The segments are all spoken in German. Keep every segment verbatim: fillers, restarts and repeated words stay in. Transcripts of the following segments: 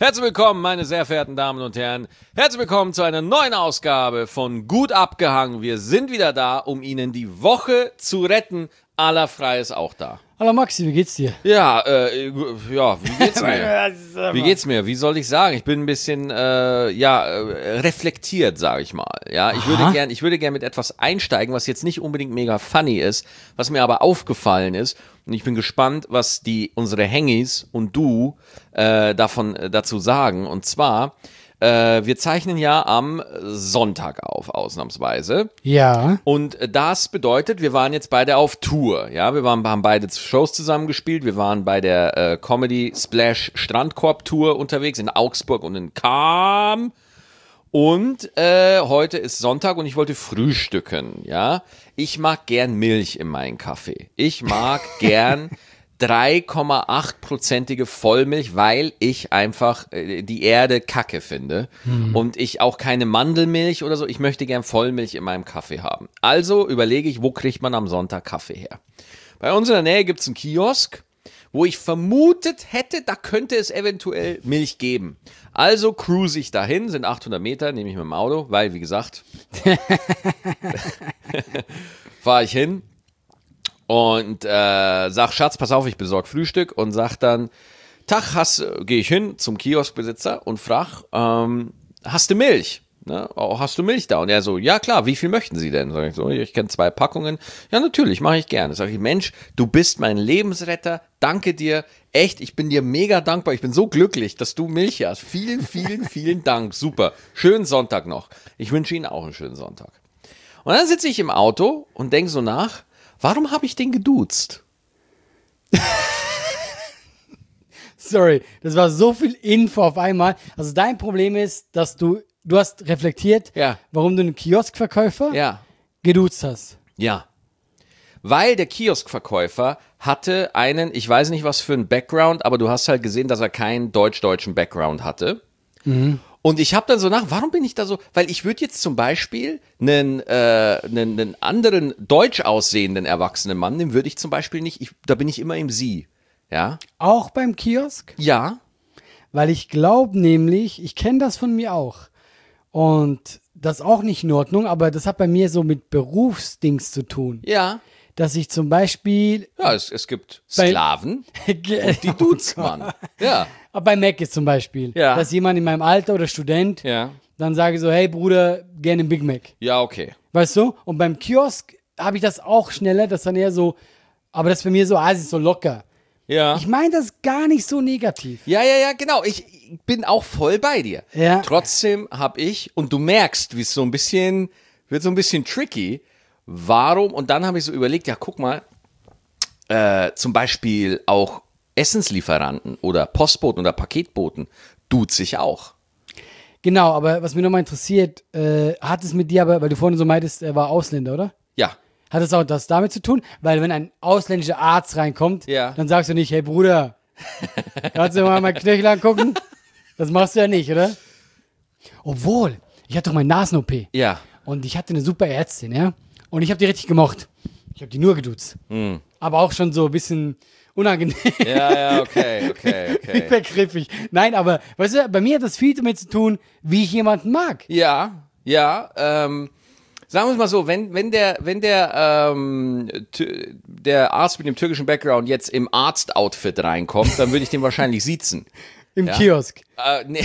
Herzlich willkommen, meine sehr verehrten Damen und Herren. Herzlich willkommen zu einer neuen Ausgabe von Gut abgehangen. Wir sind wieder da, um Ihnen die Woche zu retten. Aller Frei ist auch da. Hallo Maxi, wie geht's dir? Ja, äh, ja, wie geht's mir? Wie geht's mir? Wie soll ich sagen? Ich bin ein bisschen, äh, ja, äh, reflektiert, sage ich mal. Ja, ich würde gern, ich würde gern mit etwas einsteigen, was jetzt nicht unbedingt mega funny ist, was mir aber aufgefallen ist. Und ich bin gespannt, was die unsere Hengis und du äh, davon äh, dazu sagen. Und zwar, äh, wir zeichnen ja am Sonntag auf, ausnahmsweise. Ja. Und das bedeutet, wir waren jetzt beide auf Tour. Ja, wir waren, haben beide Shows zusammengespielt. Wir waren bei der äh, Comedy Splash Strandkorb Tour unterwegs in Augsburg und in Cham. Und äh, heute ist Sonntag und ich wollte frühstücken, ja. Ich mag gern Milch in meinen Kaffee. Ich mag gern drei Komma acht prozentige Vollmilch, weil ich einfach äh, die Erde kacke finde. Hm. Und ich auch keine Mandelmilch oder so. Ich möchte gern Vollmilch in meinem Kaffee haben. Also überlege ich, wo kriegt man am Sonntag Kaffee her? Bei uns in der Nähe gibt's einen Kiosk, wo ich vermutet hätte, da könnte es eventuell Milch geben. Also cruise ich dahin, sind achthundert Meter, nehme ich mit dem Auto, weil, wie gesagt, fahre ich hin und äh, sag, Schatz, pass auf, ich besorge Frühstück und sag dann, Tag, hast, gehe ich hin zum Kioskbesitzer und frag, ähm, hast du Milch? Ne? Oh, hast du Milch da? Und er so, ja klar, wie viel möchten Sie denn? Sag ich so, ich kenne zwei Packungen. Ja, natürlich, mache ich gerne. Sag ich, Mensch, du bist mein Lebensretter, danke dir, echt, ich bin dir mega dankbar, ich bin so glücklich, dass du Milch hast. Vielen, vielen, vielen Dank, super. Schönen Sonntag noch. Ich wünsche Ihnen auch einen schönen Sonntag. Und dann sitze ich im Auto und denke so nach, warum habe ich den geduzt? Sorry, das war so viel Info auf einmal. Also dein Problem ist, dass du Du hast reflektiert, Ja. warum du einen Kioskverkäufer Ja. geduzt hast. Ja. Weil der Kioskverkäufer hatte einen, ich weiß nicht was für einen Background, aber du hast halt gesehen, dass er keinen deutsch-deutschen Background hatte. Mhm. Und ich habe dann so nach, warum bin ich da so, weil ich würde jetzt zum Beispiel einen, äh, einen, einen anderen deutsch aussehenden erwachsenen Mann, den würde ich zum Beispiel nicht, ich, da bin ich immer im Sie. Ja? Auch beim Kiosk? Ja. Weil ich glaube nämlich, ich kenne das von mir auch. Und das ist auch nicht in Ordnung, aber das hat bei mir so mit Berufsdings zu tun. Ja. Dass ich zum Beispiel... Ja, es, es gibt Sklaven und die duzt man. Ja. Aber bei Mac ist zum Beispiel, Ja. dass jemand in meinem Alter oder Student, Ja. dann sage ich so, hey Bruder, gerne einen Big Mac. Ja, okay. Weißt du? Und beim Kiosk habe ich das auch schneller, das dann eher so, aber das ist bei mir so, ah, es ist so locker. Ja. Ich meine das gar nicht so negativ. Ja, ja, ja, genau. Ich bin auch voll bei dir. Ja. Trotzdem habe ich, und du merkst, wie es so ein bisschen, wird so ein bisschen tricky, warum, und dann habe ich so überlegt, ja, guck mal, äh, zum Beispiel auch Essenslieferanten oder Postboten oder Paketboten duzt sich auch. Genau, aber was mich nochmal interessiert, äh, hat es mit dir aber, weil du vorhin so meintest, er war Ausländer, oder? Ja. Hat es auch das damit zu tun? Weil wenn ein ausländischer Arzt reinkommt, Ja. dann sagst du nicht, hey Bruder, kannst du mal meinen Knöchel angucken? Das machst du ja nicht, oder? Obwohl, ich hatte doch meine Nasen-O P. Ja. Und ich hatte eine super Ärztin, ja? Und ich habe die richtig gemocht. Ich habe die nur geduzt. Hm. Aber auch schon so ein bisschen unangenehm. Ja, ja, okay, okay, okay. Übergriffig. Nein, aber, weißt du, bei mir hat das viel damit zu tun, wie ich jemanden mag. Ja, ja, ähm, sagen wir es mal so, wenn, wenn der, wenn der, ähm, t- der Arzt mit dem türkischen Background jetzt im Arzt-Outfit reinkommt, dann würde ich den wahrscheinlich siezen. Im Ja. Kiosk. Äh, nee.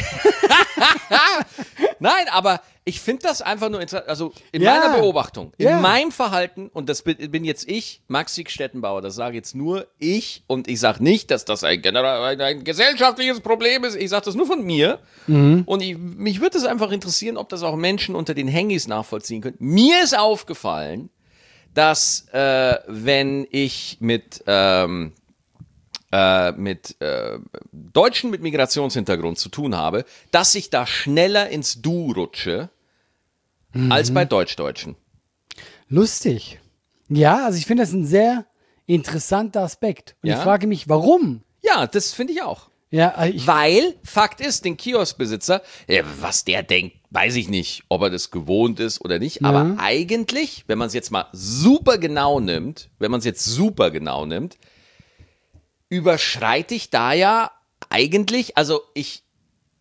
Nein, aber ich finde das einfach nur interessant, also in Ja. meiner Beobachtung, in Ja. meinem Verhalten, und das bin, bin jetzt ich, Maxi Stettenbauer, das sage jetzt nur ich, und ich sage nicht, dass das ein, generell, ein, ein gesellschaftliches Problem ist, ich sage das nur von mir, Mhm. und ich, mich würde es einfach interessieren, ob das auch Menschen unter den Hengis nachvollziehen können. Mir ist aufgefallen, dass äh, wenn ich mit ähm, äh, mit äh, Deutschen mit Migrationshintergrund zu tun habe, dass ich da schneller ins Du rutsche als bei Deutschdeutschen. Lustig. Ja, also ich finde das ein sehr interessanter Aspekt. Und Ja? ich frage mich, warum? Ja, das finde ich auch. Ja, also ich, Weil, Fakt ist, den Kioskbesitzer, ja, was der denkt, weiß ich nicht, ob er das gewohnt ist oder nicht, Ja. aber eigentlich, wenn man es jetzt mal super genau nimmt, wenn man es jetzt super genau nimmt, überschreite ich da ja eigentlich, also ich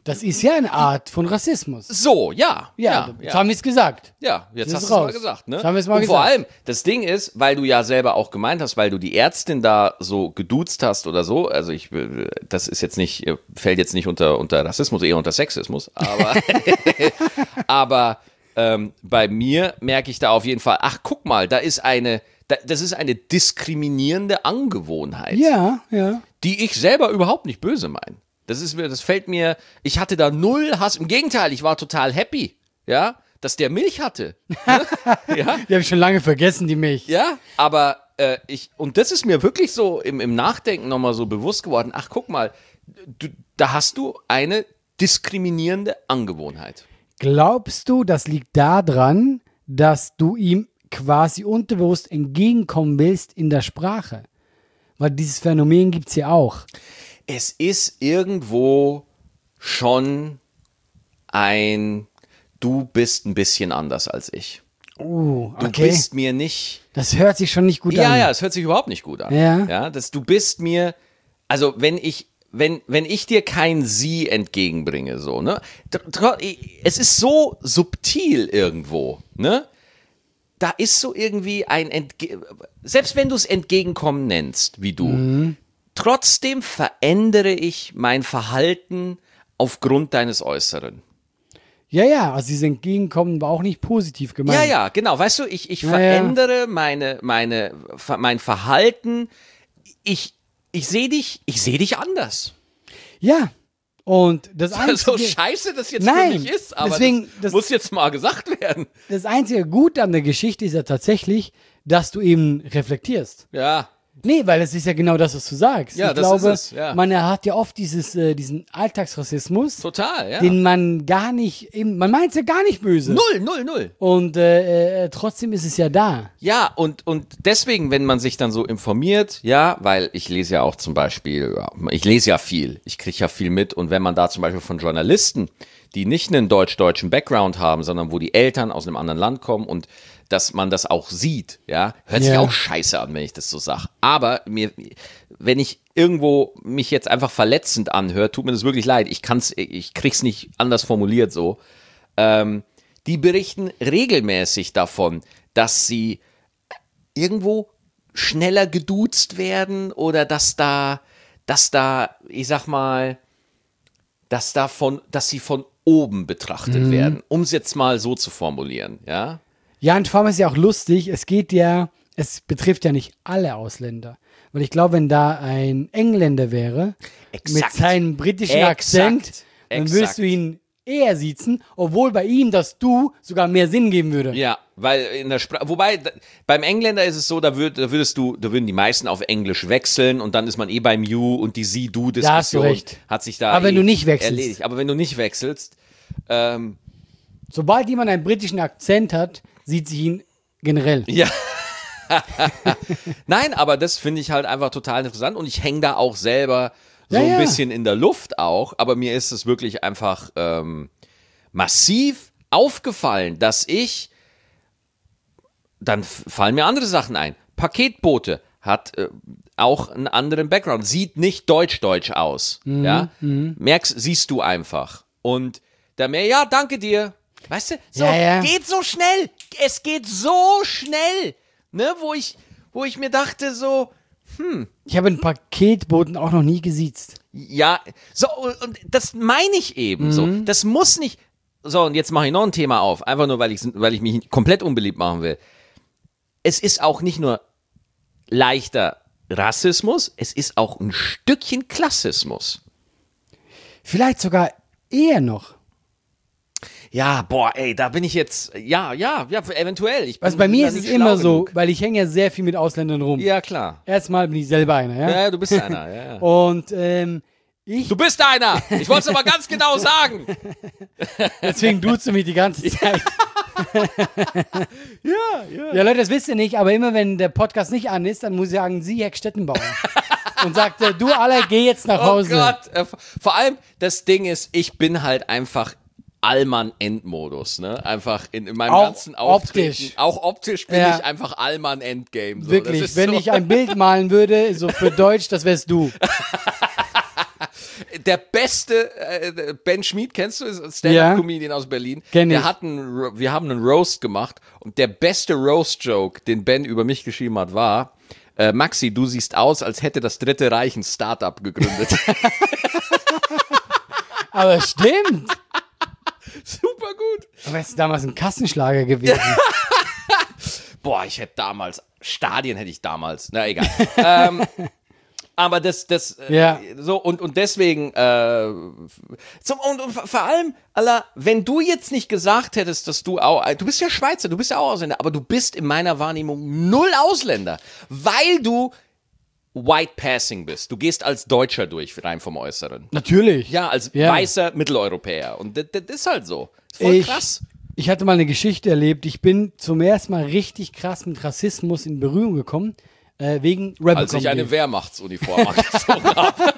Das ist ja eine Art von Rassismus. So, ja. Ja, Ja, jetzt ja. haben wir es gesagt. Ja, jetzt Das hast ist du es mal raus. gesagt, ne? Jetzt haben wir es mal Und vor gesagt. allem, das Ding ist, weil du ja selber auch gemeint hast, weil du die Ärztin da so geduzt hast oder so, also ich, äh, das ist jetzt nicht, äh, fällt jetzt nicht unter, unter Rassismus, eher unter Sexismus, aber, aber ähm, bei mir merke ich da auf jeden Fall, ach, guck mal, da ist eine, da, das ist eine diskriminierende Angewohnheit, Ja, ja. die ich selber überhaupt nicht böse meine. Das ist mir, das fällt mir, ich hatte da null Hass, im Gegenteil, ich war total happy, ja, dass der Milch hatte. Ne? Ja, Die habe ich schon lange vergessen, die Milch. ja, aber äh, ich, und das ist mir wirklich so im, im Nachdenken nochmal so bewusst geworden, ach guck mal, du, da hast du eine diskriminierende Angewohnheit. Glaubst du, das liegt daran, dass du ihm quasi unterbewusst entgegenkommen willst in der Sprache? Weil dieses Phänomen gibt es ja auch. Es ist irgendwo schon ein, du bist ein bisschen anders als ich. Uh, Du okay. bist mir nicht, Das hört sich schon nicht gut ja, an. ja, es hört sich überhaupt nicht gut an. Ja. Ja, dass du bist mir, also wenn ich, wenn, wenn ich dir kein Sie entgegenbringe, so, ne, tr- tr- es ist so subtil irgendwo, ne, da ist so irgendwie ein, Entge selbst wenn du es Entgegenkommen nennst, wie du, Mhm. trotzdem verändere ich mein Verhalten aufgrund deines Äußeren. Ja, ja, also dieses Entgegenkommen war auch nicht positiv gemeint. Ja, ja, genau. Weißt du, ich, ich Ja, verändere meine, meine, ver- mein Verhalten. Ich, ich sehe dich, ich sehe dich anders. Ja, und das So Einzige, scheiße das jetzt Nein, für mich ist, aber deswegen, das, das- muss jetzt mal gesagt werden. das einzige Gut an der Geschichte ist ja tatsächlich, dass du eben reflektierst. Ja, Nee, weil es ist ja genau das, was du sagst. Ja, ich das glaube, ist es, ja. man hat ja oft dieses, äh, diesen Alltagsrassismus, total, ja. den man gar nicht, eben, man meint es ja gar nicht böse. Null, null, null. Und äh, äh, trotzdem ist es ja da. Ja, und, und deswegen, wenn man sich dann so informiert, ja, weil ich lese ja auch zum Beispiel, ja, ich lese ja viel, ich kriege ja viel mit und wenn man da zum Beispiel von Journalisten, die nicht einen deutsch-deutschen Background haben, sondern wo die Eltern aus einem anderen Land kommen und dass man das auch sieht, ja, hört sich Ja. auch scheiße an, wenn ich das so sage. Aber mir, wenn ich irgendwo mich jetzt einfach verletzend anhöre, tut mir das wirklich leid. Ich kann's, ich krieg's nicht anders formuliert so. Ähm, die berichten regelmäßig davon, dass sie irgendwo schneller geduzt werden oder dass da, dass da, ich sag mal, dass da von, dass sie von oben betrachtet werden, um es jetzt mal so zu formulieren, ja. Ja, und vor allem ist ja auch lustig, es geht ja, es betrifft ja nicht alle Ausländer. Weil ich glaube, wenn da ein Engländer wäre, Exakt. mit seinem britischen Exakt. Akzent, dann Exakt. würdest du ihn eher siezen, obwohl bei ihm das Du sogar mehr Sinn geben würde. Ja, weil in der Sprache, wobei da, beim Engländer ist es so, da, würd, da würdest du, da würden die meisten auf Englisch wechseln und dann ist man eh beim You und die Sie-Du-Diskussion Da hast du recht. hat sich da Aber wenn eh du nicht wechselst. erledigt. Aber wenn du nicht wechselst, ähm, Sobald jemand einen britischen Akzent hat, sieht sich ihn generell. ja. Nein, aber das finde ich halt einfach total interessant und ich hänge da auch selber so Ja, ein ja. bisschen in der Luft auch, aber mir ist es wirklich einfach ähm, massiv aufgefallen, dass ich, dann f- fallen mir andere Sachen ein. Paketbote hat äh, auch einen anderen Background, sieht nicht deutsch-deutsch aus. Mhm, Ja? Merkst, siehst du einfach. Und da mehr, ja, danke dir. Weißt du, so, Ja, ja. geht so schnell. Es geht so schnell. Ne, wo ich, wo ich mir dachte, so, Ich habe einen Paketboten auch noch nie gesiezt. ja, so, und das meine ich eben so. Mhm. Das muss nicht, so, und jetzt mache ich noch ein Thema auf, einfach nur, weil ich, weil ich mich komplett unbeliebt machen will. Es ist auch nicht nur leichter Rassismus, es ist auch ein Stückchen Klassismus. Vielleicht sogar eher noch. Ja, boah, ey, da bin ich jetzt, ja, ja, ja, eventuell. Ich bin Also bei mir da ist es nicht immer schlau so, genug. weil ich hänge ja sehr viel mit Ausländern rum. Ja, klar. Erstmal bin ich selber einer, ja? Ja, ja, du bist einer, ja, ja. Und ähm, ich, Du bist einer! Ich wollte es aber ganz genau sagen. deswegen duzt du mich die ganze Zeit. Ja, ja. Ja, Leute, das wisst ihr nicht, aber immer wenn der Podcast nicht an ist, dann muss ich sagen, Sie, Herr Stettenbauer. Und sagt, äh, du alle, geh jetzt nach Oh Hause. Gott. Äh, Vor allem, das Ding ist, ich bin halt einfach Allmann-Endmodus, ne? Einfach in, in meinem Auch ganzen Auftreten. optisch. Auch optisch bin Ja. ich einfach Allmann-Endgame. So. Wirklich, Das ist wenn so. ich ein Bild malen würde, so für Deutsch, das wärst du. Der beste, äh, Ben Schmid, kennst du, ist ein Stand-Up-Comedian aus Berlin. Kenn ich. Der hat einen, wir haben einen Roast gemacht und der beste Roast-Joke, den Ben über mich geschrieben hat, war, äh, Maxi, du siehst aus, als hätte das Dritte Reich ein Start-up gegründet. Aber stimmt. Super gut. Aber es ist damals ein Kassenschlager gewesen. Boah, ich hätte damals, Stadien hätte ich damals, na egal. ähm, aber das, das, äh, Ja. so, und, und deswegen, äh, zum, und, und vor allem, Allah, wenn du jetzt nicht gesagt hättest, dass du auch, du bist ja Schweizer, du bist ja auch Ausländer, aber du bist in meiner Wahrnehmung null Ausländer, weil du White Passing bist. Du gehst als Deutscher durch, rein vom Äußeren. Natürlich. Ja, als Ja. weißer Mitteleuropäer. Und das, das ist halt so. Ist voll Ich- krass. Ich hatte mal eine Geschichte erlebt. Ich bin zum ersten Mal richtig krass mit Rassismus in Berührung gekommen, äh, wegen Rebel Als ich Comedy. eine Wehrmachtsuniform angezogen habe.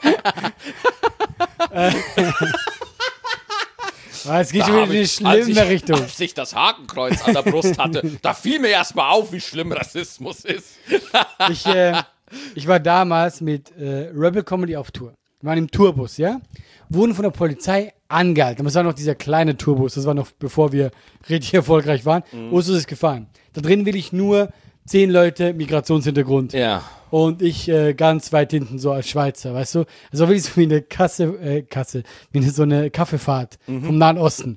Ah, es geht Da schon wieder hab in eine ich- als schlimme ich, Richtung. Als ich das Hakenkreuz an der Brust hatte, da fiel mir erstmal auf, wie schlimm Rassismus ist. Ich, äh, ich war damals mit äh, Rebel Comedy auf Tour. Wir waren im Tourbus, ja? Wurden von der Polizei angehalten. Aber es war noch dieser kleine Tourbus. Das war noch bevor wir richtig erfolgreich waren. Mhm. Ursus ist gefahren. Da drin will ich nur zehn Leute Migrationshintergrund. Ja. Und ich äh, ganz weit hinten so als Schweizer, weißt du? Also wirklich so wie eine Kasse, äh, Kasse, wie eine, so eine Kaffeefahrt Mhm. vom Nahen Osten.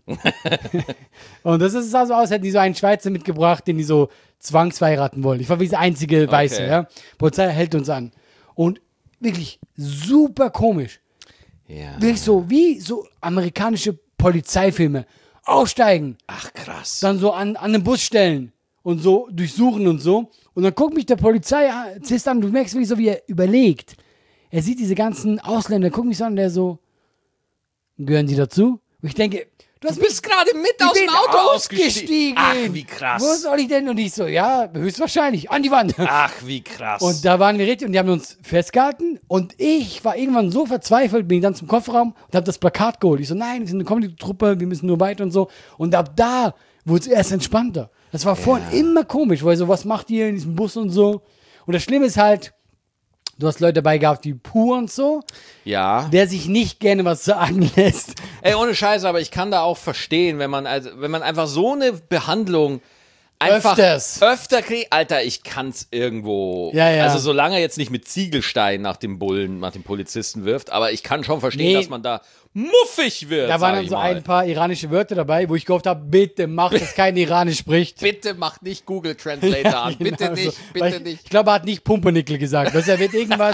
Und das ist also aus, hätten die so einen Schweizer mitgebracht, den die so zwangsverheiraten wollen. Ich war wie das einzige Weiße, Okay. ja. Polizei hält uns an. Und wirklich super komisch. Ja. Wirklich so, wie so amerikanische Polizeifilme. Aussteigen, Ach, krass. dann so an, an den Bus stellen und so durchsuchen und so. Und dann guckt mich der Polizist an, du merkst wirklich so, wie er überlegt. Er sieht diese ganzen Ausländer, guckt mich so an, der so, gehören die dazu? Und ich denke, du hast Du bist gerade mit ich aus dem bin Auto ausgestiegen. Ach, wie Wo krass. soll ich denn? Und ich so, ja, höchstwahrscheinlich, an die Wand. Ach, wie krass. Und da waren wir richtig und die haben uns festgehalten und ich war irgendwann so verzweifelt, bin dann zum Kofferraum und habe das Plakat geholt. Ich so, nein, wir sind eine Comedy-Truppe, wir müssen nur weiter und so. Und ab da wurde es erst entspannter. Das war vorhin immer komisch, weil so, was macht ihr in diesem Bus und so? Und das Schlimme ist halt, du hast Leute dabei gehabt wie Pur und so, ja. der sich nicht gerne was sagen lässt. Ey, ohne Scheiße, aber ich kann da auch verstehen, wenn man, also, wenn man einfach so eine Behandlung einfach Öfters. öfter kriegt. Alter, ich kann's irgendwo. Ja, ja. Also solange er jetzt nicht mit Ziegelstein nach dem Bullen, nach dem Polizisten wirft, aber ich kann schon verstehen, Nee. dass man da muffig wird. Da sag waren dann ich so mal. ein paar iranische Wörter dabei, wo ich gehofft habe, bitte mach, dass kein Iranisch spricht. Bitte macht nicht Google Translator an. Bitte Genau nicht, so. bitte Weil ich, nicht. Ich glaube, er hat nicht Pumpernickel gesagt. Also er wird irgendwas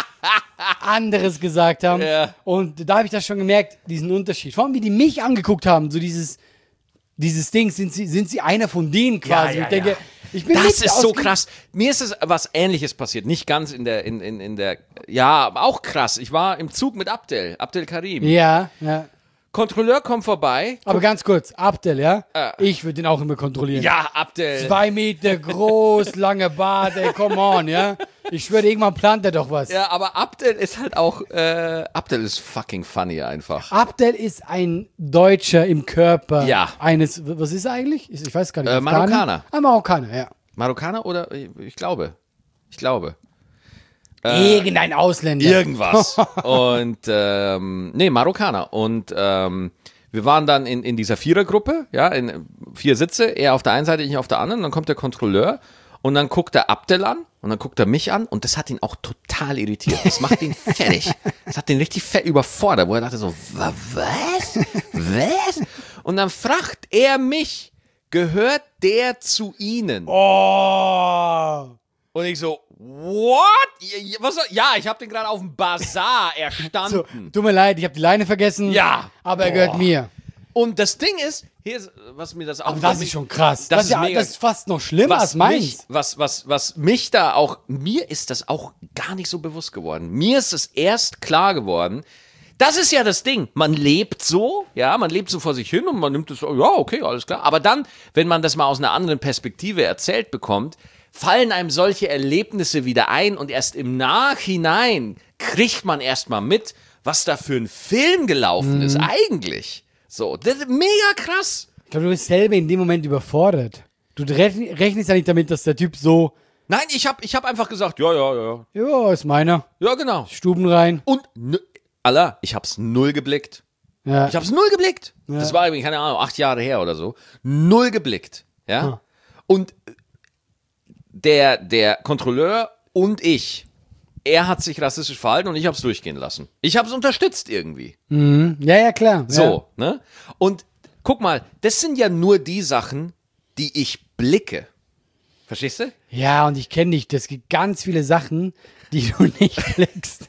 anderes gesagt haben. Ja. Und da habe ich das schon gemerkt, diesen Unterschied. Vor allem, wie die mich angeguckt haben, so dieses, dieses Ding, sind sie, sind sie einer von denen quasi. Ja, ja, ich denke, ja. ich bin Das nicht ist so ausge- krass. Mir ist es was Ähnliches passiert. Nicht ganz in der, in, in, in der, ja, aber auch krass. Ich war im Zug mit Abdel, Abdel Karim. Ja, ja. Kontrolleur kommt vorbei. Aber ganz kurz, Abdel, ja? Äh. Ich würde den auch immer kontrollieren. Ja, Abdel. Zwei Meter groß, lange Bart, ey, come on, ja? Ich schwöre, irgendwann plant er doch was. Ja, aber Abdel ist halt auch, äh, Abdel ist fucking funny einfach. Abdel ist ein Deutscher im Körper Ja. eines, was ist er eigentlich? Ich weiß gar nicht. Äh, Afghaner? Marokkaner. Ein Marokkaner, ja. Marokkaner oder? Ich glaube. Ich glaube. Irgendein Ausländer. Irgendwas. Und, ähm, nee, Marokkaner. Und, ähm, wir waren dann in, in dieser Vierergruppe, ja, in vier Sitze, er auf der einen Seite, ich auf der anderen, und dann kommt der Kontrolleur und dann guckt er Abdel an und dann guckt er mich an und das hat ihn auch total irritiert. Das macht ihn fertig. Das hat ihn richtig fett überfordert, wo er dachte so, "Wa- was? Was? Und dann fragt er mich, gehört der zu Ihnen? Oh. Und ich so, what? Ja, Was soll, ja, ich habe den gerade auf dem Bazar So, erstanden. tut mir leid, ich habe die Leine vergessen. Ja. Aber er Boah. gehört mir. Und das Ding ist, hier ist, was mir das auch... Aber das ist schon krass. Das Das, ist ist, ja, mega- das ist fast noch schlimmer was als meins. mich, was, was, was mich da auch, mir ist das auch gar nicht so bewusst geworden. Mir ist es erst klar geworden, das ist ja das Ding. Man lebt so, ja, man lebt so vor sich hin und man nimmt es so, ja, okay, alles klar. Aber dann, wenn man das mal aus einer anderen Perspektive erzählt bekommt, fallen einem solche Erlebnisse wieder ein und erst im Nachhinein kriegt man erst mal mit, was da für ein Film gelaufen Mhm. ist, eigentlich. So, das ist mega krass. Ich glaube, du bist selber in dem Moment überfordert. Du rechn- rechnest ja nicht damit, dass der Typ so, Nein, ich habe ich hab einfach gesagt, ja, ja, ja, ja, ist meiner. ja, genau. Stuben rein. Und, ne, Allah, ich hab's null geblickt. Ja. Ich hab's null geblickt. Ja. Das war irgendwie, keine Ahnung, acht Jahre her oder so. Null geblickt. Ja. Hm. Und der, der Kontrolleur und ich, er hat sich rassistisch verhalten und ich hab's durchgehen lassen. Ich hab's unterstützt irgendwie. Mhm. Ja, ja, klar. So, ne? Und guck mal, das sind ja nur die Sachen, die ich blicke. Verstehst du? Ja, und ich kenne dich. Es gibt ganz viele Sachen, die du nicht blickst.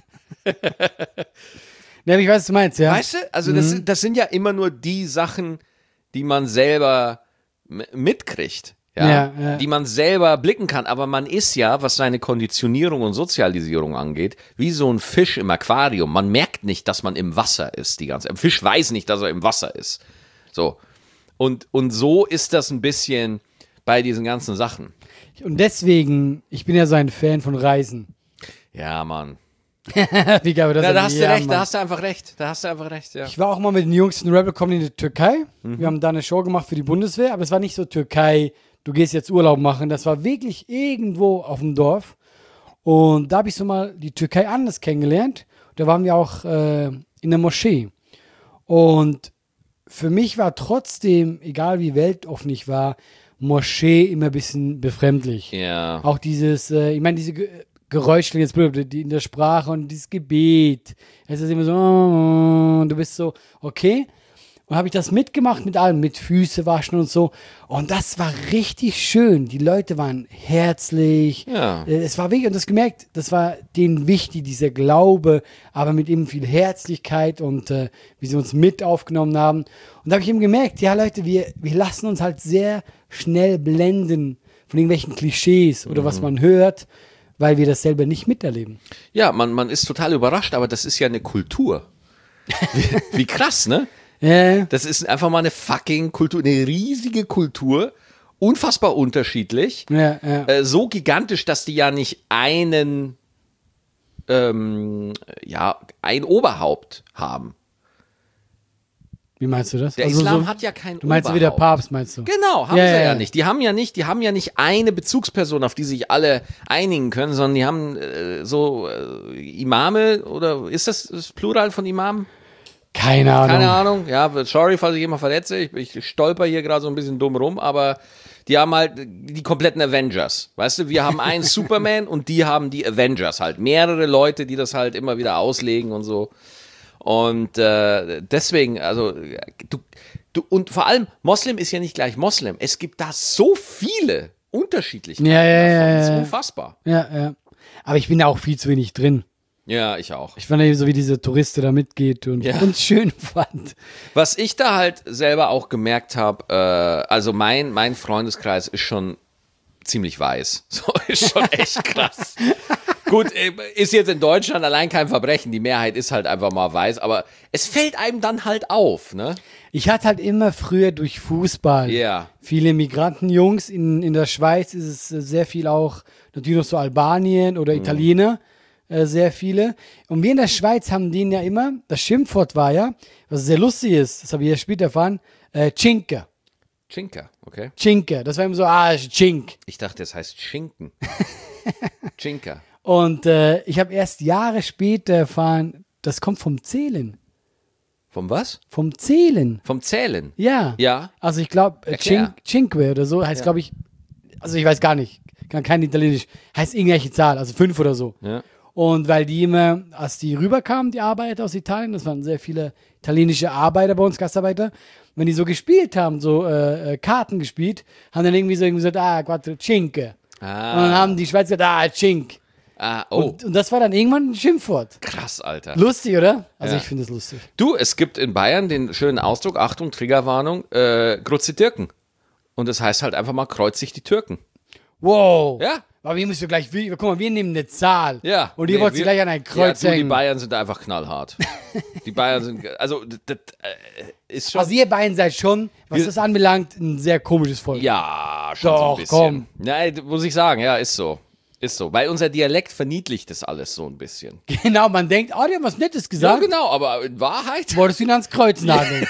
Ne, ich weiß, was du meinst, ja. Weißt du? Also das, sind- das sind ja immer nur die Sachen, die man selber m- mitkriegt. Ja, Ja, ja. Die man selber blicken kann. Aber man ist ja, was seine Konditionierung und Sozialisierung angeht, wie so ein Fisch im Aquarium. Man merkt nicht, dass man im Wasser ist. Die ganze, ein Fisch weiß nicht, dass er im Wasser ist. So. Und, und so ist das ein bisschen bei diesen ganzen Sachen. Und deswegen, ich bin ja so ein Fan von Reisen. Ja, Mann. Wie geil, das Ja, da hast ja, du recht, Mann. da hast du einfach recht. Da hast du einfach recht, ja. Ich war auch mal mit den Jungs in Rebel Comedy in der Türkei. Mhm. Wir haben da eine Show gemacht für die Bundeswehr, aber es war nicht so Türkei, du gehst jetzt Urlaub machen. Das war wirklich irgendwo auf dem Dorf. Und da habe ich so mal die Türkei anders kennengelernt. Da waren wir auch äh, in der Moschee. Und für mich war trotzdem, egal wie weltoffen ich war, Moschee immer ein bisschen befremdlich. Ja. Auch dieses, äh, ich meine, diese Ge Geräusche jetzt blöd, die in der Sprache und dieses Gebet. Es ist immer so, oh, du bist so, okay. Und habe ich das mitgemacht mit allem, mit Füße waschen und so. Und das war richtig schön. Die Leute waren herzlich. Ja. Äh, Es war wirklich, und das gemerkt, das war denen wichtig, dieser Glaube, aber mit eben viel Herzlichkeit und äh, wie sie uns mit aufgenommen haben. Und da habe ich eben gemerkt, ja Leute, wir, wir lassen uns halt sehr schnell blenden von irgendwelchen Klischees oder was man hört, weil wir das selber nicht miterleben. Ja, man, man ist total überrascht, aber das ist ja eine Kultur. Wie, wie krass, ne? Ja, Das ist einfach mal eine fucking Kultur, eine riesige Kultur, unfassbar unterschiedlich, ja, ja. äh, so gigantisch, dass die ja nicht einen, ähm, ja, ein Oberhaupt haben. Wie meinst du das? Der Also Islam so, hat ja kein Du meinst Oberhaupt. wie der Papst, meinst du? Genau, haben Ja, sie ja, ja, ja. nicht. Die haben ja nicht, die haben ja nicht eine Bezugsperson, auf die sich alle einigen können, sondern die haben äh, so äh, Imame oder ist das das Plural von Imamen? Keine Ahnung. Keine Ahnung. Ja, sorry, falls ich jemand verletze. Ich, ich stolper hier gerade so ein bisschen dumm rum, aber die haben halt die kompletten Avengers. Weißt du, wir haben einen Superman und die haben die Avengers halt. Mehrere Leute, die das halt immer wieder auslegen und so. Und äh, deswegen, also, du, du, und vor allem, Moslem ist ja nicht gleich Moslem. Es gibt da so viele Unterschiedlichkeiten Ja, ja, davon. ja, Das ist ja. unfassbar. Ja, ja. Aber ich bin da auch viel zu wenig drin. Ja, ich auch. Ich fand eben so, wie dieser Tourist da mitgeht und Ja. uns schön fand. Was ich da halt selber auch gemerkt habe, äh, also mein, mein Freundeskreis ist schon ziemlich weiß. So, ist schon echt krass. Gut, äh, ist jetzt in Deutschland allein kein Verbrechen. Die Mehrheit ist halt einfach mal weiß, aber es fällt einem dann halt auf, ne? Ich hatte halt immer früher durch Fußball Ja. viele Migrantenjungs. In, in der Schweiz ist es äh, sehr viel auch, natürlich noch so Albanien oder Italiener, äh, sehr viele. Und wir in der Schweiz haben denen ja immer, das Schimpfwort war ja, was sehr lustig ist, das habe ich ja später erfahren, äh, Cinque. Chinka, okay. Cinque, das war immer so, ah, ist Cink. Ich dachte, das heißt Schinken. Chinka. Und äh, ich habe erst Jahre später erfahren, das kommt vom Zählen. Vom was? Vom Zählen. Vom Zählen. Ja. Ja. Also ich glaube, Erklär. Cinque oder so heißt, glaube ich, also ich weiß gar nicht, kann kein Italienisch, heißt irgendwelche Zahl, also fünf oder so. Ja. Und weil die immer, als die rüberkamen, die Arbeiter aus Italien, das waren sehr viele italienische Arbeiter bei uns, Gastarbeiter, wenn die so gespielt haben, so äh, äh, Karten gespielt, haben dann irgendwie so irgendwie gesagt, ah, quattro cinque. Ah. Und dann haben die Schweizer gesagt, ah, Cink. Ah, oh, Und, und das war dann irgendwann ein Schimpfwort. krass, Alter. Lustig, oder? Also Ja. ich finde es lustig. Du, es gibt in Bayern den schönen Ausdruck, Achtung, Triggerwarnung, äh, Grutze Türken. Und das heißt halt einfach mal, kreuz sich die Türken. Wow. Ja. Aber wir müssen gleich, wir, guck mal, wir nehmen eine Zahl. Ja. Und ihr wollt sie wir- gleich an ein Kreuz ja, du, die hängen. Bayern sind einfach knallhart. Die Bayern sind, also, das, das äh, ist schon, Also ihr beiden seid schon, was Wir- das anbelangt, ein sehr komisches Volk. ja, schon Doch, so ein bisschen. komm. Nein, muss ich sagen, ja, ist so. Ist so. Weil unser Dialekt verniedlicht das alles so ein bisschen. Genau, man denkt, oh, die haben was Nettes Ja, gesagt. genau, aber in Wahrheit. Wolltest du ihn ans Kreuz nageln.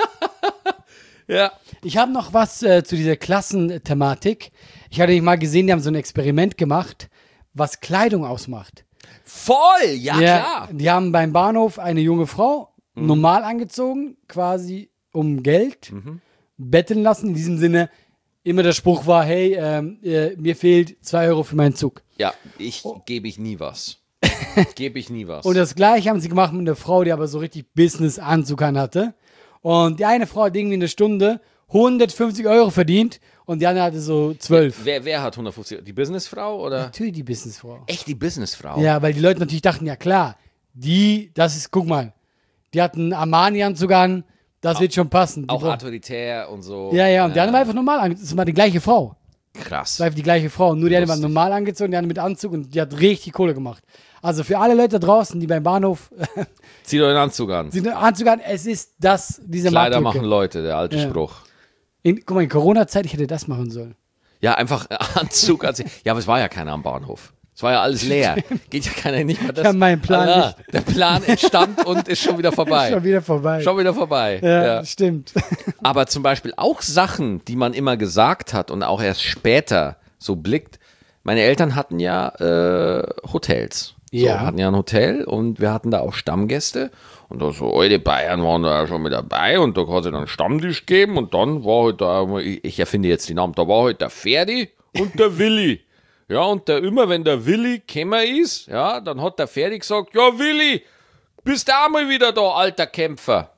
Ja. Ich habe noch was äh, zu dieser Klassenthematik. Ich hatte nicht mal gesehen, die haben so ein Experiment gemacht, was Kleidung ausmacht. Voll, ja, klar. Die haben beim Bahnhof eine junge Frau Mhm. normal angezogen, quasi um Geld, Mhm. betteln lassen. In diesem Sinne, immer der Spruch war, hey, ähm, äh, mir fehlt zwei Euro für meinen Zug. Ja, ich gebe ich nie was. Gebe ich nie was. Und das Gleiche haben sie gemacht mit einer Frau, die aber so richtig Business-Anzug an hatte. Und die eine Frau hat irgendwie eine Stunde hundertfünfzig Euro verdient und die andere hatte so zwölf. wer, wer hat hundertfünfzig? Die Businessfrau oder? Natürlich die Businessfrau. Echt die Businessfrau? Ja, weil die Leute natürlich dachten, ja klar, die, das ist, guck mal, die hatten Armani-Anzug an, das wird schon passen. Die Auch brauch- autoritär und so. Ja, ja, und die andere war einfach normal angezogen. Das war die gleiche Frau. Krass. Das war einfach die gleiche Frau. Nur die eine war Lustig. normal angezogen, die andere mit Anzug und die hat richtig Kohle gemacht. Also für alle Leute da draußen, die beim Bahnhof Zieh doch den Anzug an. sind Anzug an, es ist das, diese Kleider Marktlücke. machen Leute, der alte Ja. Spruch. In, guck mal, in Corona-Zeit, ich hätte das machen sollen. Ja, einfach Anzug anziehen. Ja, aber es war ja keiner am Bahnhof. Es war ja alles leer. Geht ja keiner nicht mal das. Ja, mein Plan Ah, der Plan entstand und ist schon wieder vorbei. Schon wieder vorbei. Schon wieder vorbei. ja, Ja. stimmt. Aber zum Beispiel auch Sachen, die man immer gesagt hat und auch erst später so blickt. Meine Eltern hatten ja äh, Hotels. Ja. So, hatten ja ein Hotel und wir hatten da auch Stammgäste. Und da so, oh, die Bayern waren da ja schon mit dabei und da hat es dann einen Stammtisch gegeben und dann war halt da, ich erfinde jetzt die Namen, da war halt der Ferdi und der Willi. Ja, und der, immer wenn der Willi gekommen ist, ja, dann hat der Ferdi gesagt, ja Willi, bist du auch mal wieder da, alter Kämpfer.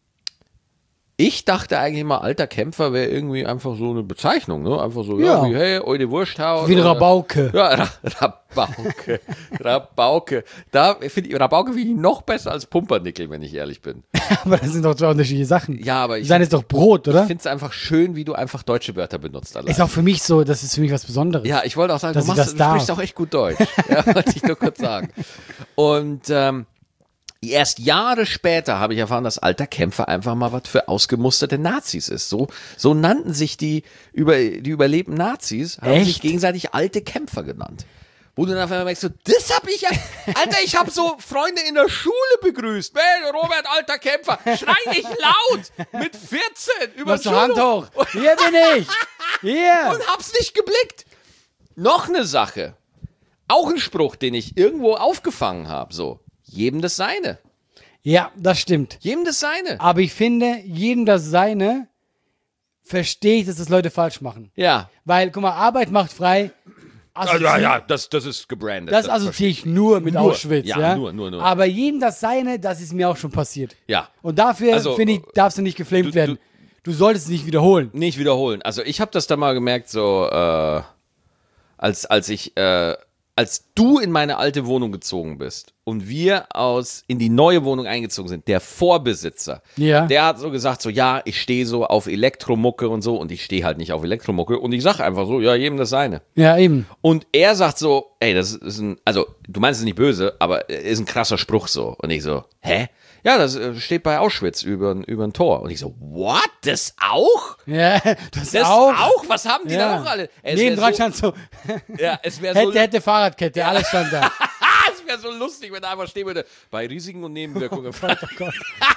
Ich dachte eigentlich mal, alter Kämpfer wäre irgendwie einfach so eine Bezeichnung, ne? Einfach so, ja, Ja. wie, hey, eure Wursthaut. Wie ein oder- Rabauke. Ja, Ra Rabauke. Rabauke. Da finde ich, Rabauke finde ich noch besser als Pumpernickel, wenn ich ehrlich bin. Aber das sind doch zwei unterschiedliche Sachen. Ja, aber ich, Sein ist doch Brot, oder? ich finde es einfach schön, wie du einfach deutsche Wörter benutzt. Allein. Ist auch für mich so, das ist für mich was Besonderes. Ja, ich wollte auch sagen, Dass du, ich machst, das du darf. sprichst auch echt gut Deutsch. Ja, wollte ich nur kurz sagen. Und ähm, erst Jahre später habe ich erfahren, dass alter Kämpfer einfach mal was für ausgemusterte Nazis ist. So, so nannten sich die, über, die überlebenden Nazis, haben Echt? sich gegenseitig alte Kämpfer genannt. Wo du dann auf einmal merkst, so, das hab ich ja, Alter, ich habe so Freunde in der Schule begrüßt. Hey, Robert, alter Kämpfer, schrei nicht laut, mit vierzehn, über Machst du Hand hoch. Hier bin ich. Hier. und hab's nicht geblickt. Noch eine Sache. Auch ein Spruch, den ich irgendwo aufgefangen habe. So, jedem das Seine. Ja, das stimmt. Jedem das Seine. Aber ich finde, jedem das Seine verstehe ich, dass das Leute falsch machen. Ja. Weil, guck mal, Arbeit macht frei. assozi- Ja, ja, das, das ist gebrandet. Das assoziiere ich nur mit Nur. Auschwitz. Ja, Ja, nur, nur, nur. Aber jedem das Seine, das ist mir auch schon passiert. Ja. Und dafür, Also, finde ich, darfst du nicht geflamed du- werden. Du solltest es nicht wiederholen. Nicht wiederholen. Also ich habe das dann mal gemerkt, so äh, als als ich äh, als du in meine alte Wohnung gezogen bist und wir aus in die neue Wohnung eingezogen sind, der Vorbesitzer, Ja. der hat so gesagt, so ja, ich stehe so auf Elektromucke und so und ich stehe halt nicht auf Elektromucke und ich sage einfach so, ja, jedem das seine. Ja, eben. Und er sagt so, ey, das ist ein, also du meinst es nicht böse, aber ist ein krasser Spruch so. Und ich so, hä? Ja, das äh, steht bei Auschwitz über ein Tor. Und ich so, what? Das auch? Ja, das, Das auch. auch? Was haben die Ja. da noch alle? Es Neben wär dran so, stand so, ja, es wäre so, hätte, hätte Fahrradkette, alles stand da. es wär so lustig, wenn da einfach stehen würde, bei Risiken und Nebenwirkungen. Gott.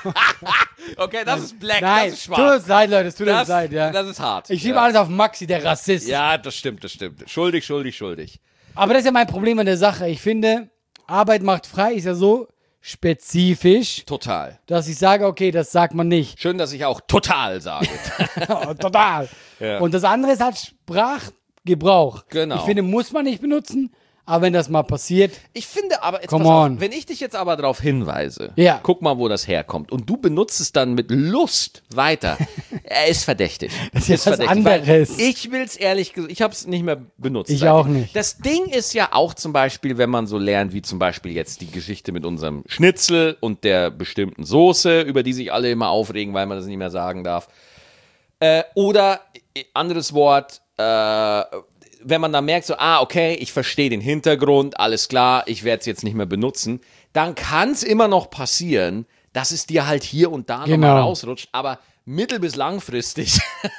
Okay, das ist black, Nein, das ist tut schwarz. uns leid, Leute, es tut uns Das, leid, ja. das ist hart. Ich schiebe ja. alles auf Maxi, der Rassist. Ja, das stimmt, das stimmt. Schuldig, schuldig, schuldig. Aber das ist ja mein Problem an der Sache. Ich finde, Arbeit macht frei ist ja so spezifisch, Total. dass ich sage, okay, das sagt man nicht. Schön, dass ich auch total sage. Total. Ja. Und das andere ist halt Sprachgebrauch. Genau. Ich finde, muss man nicht benutzen, aber wenn das mal passiert, Ich finde aber, jetzt Come pass auf, on. wenn ich dich jetzt aber darauf hinweise, Ja. guck mal, wo das herkommt, und du benutzt es dann mit Lust weiter, er ist verdächtig. Das ist ja Ist was verdächtig, weil anderes. Ich will es ehrlich gesagt, ich habe es nicht mehr benutzt. Ich seitdem. auch nicht. Das Ding ist ja auch zum Beispiel, wenn man so lernt, wie zum Beispiel jetzt die Geschichte mit unserem Schnitzel und der bestimmten Soße, über die sich alle immer aufregen, weil man das nicht mehr sagen darf. Äh, oder, äh, anderes Wort, äh, wenn man dann merkt, so, ah, okay, ich verstehe den Hintergrund, alles klar, ich werde es jetzt nicht mehr benutzen, dann kann es immer noch passieren, dass es dir halt hier und da Genau. nochmal rausrutscht, aber mittel- bis langfristig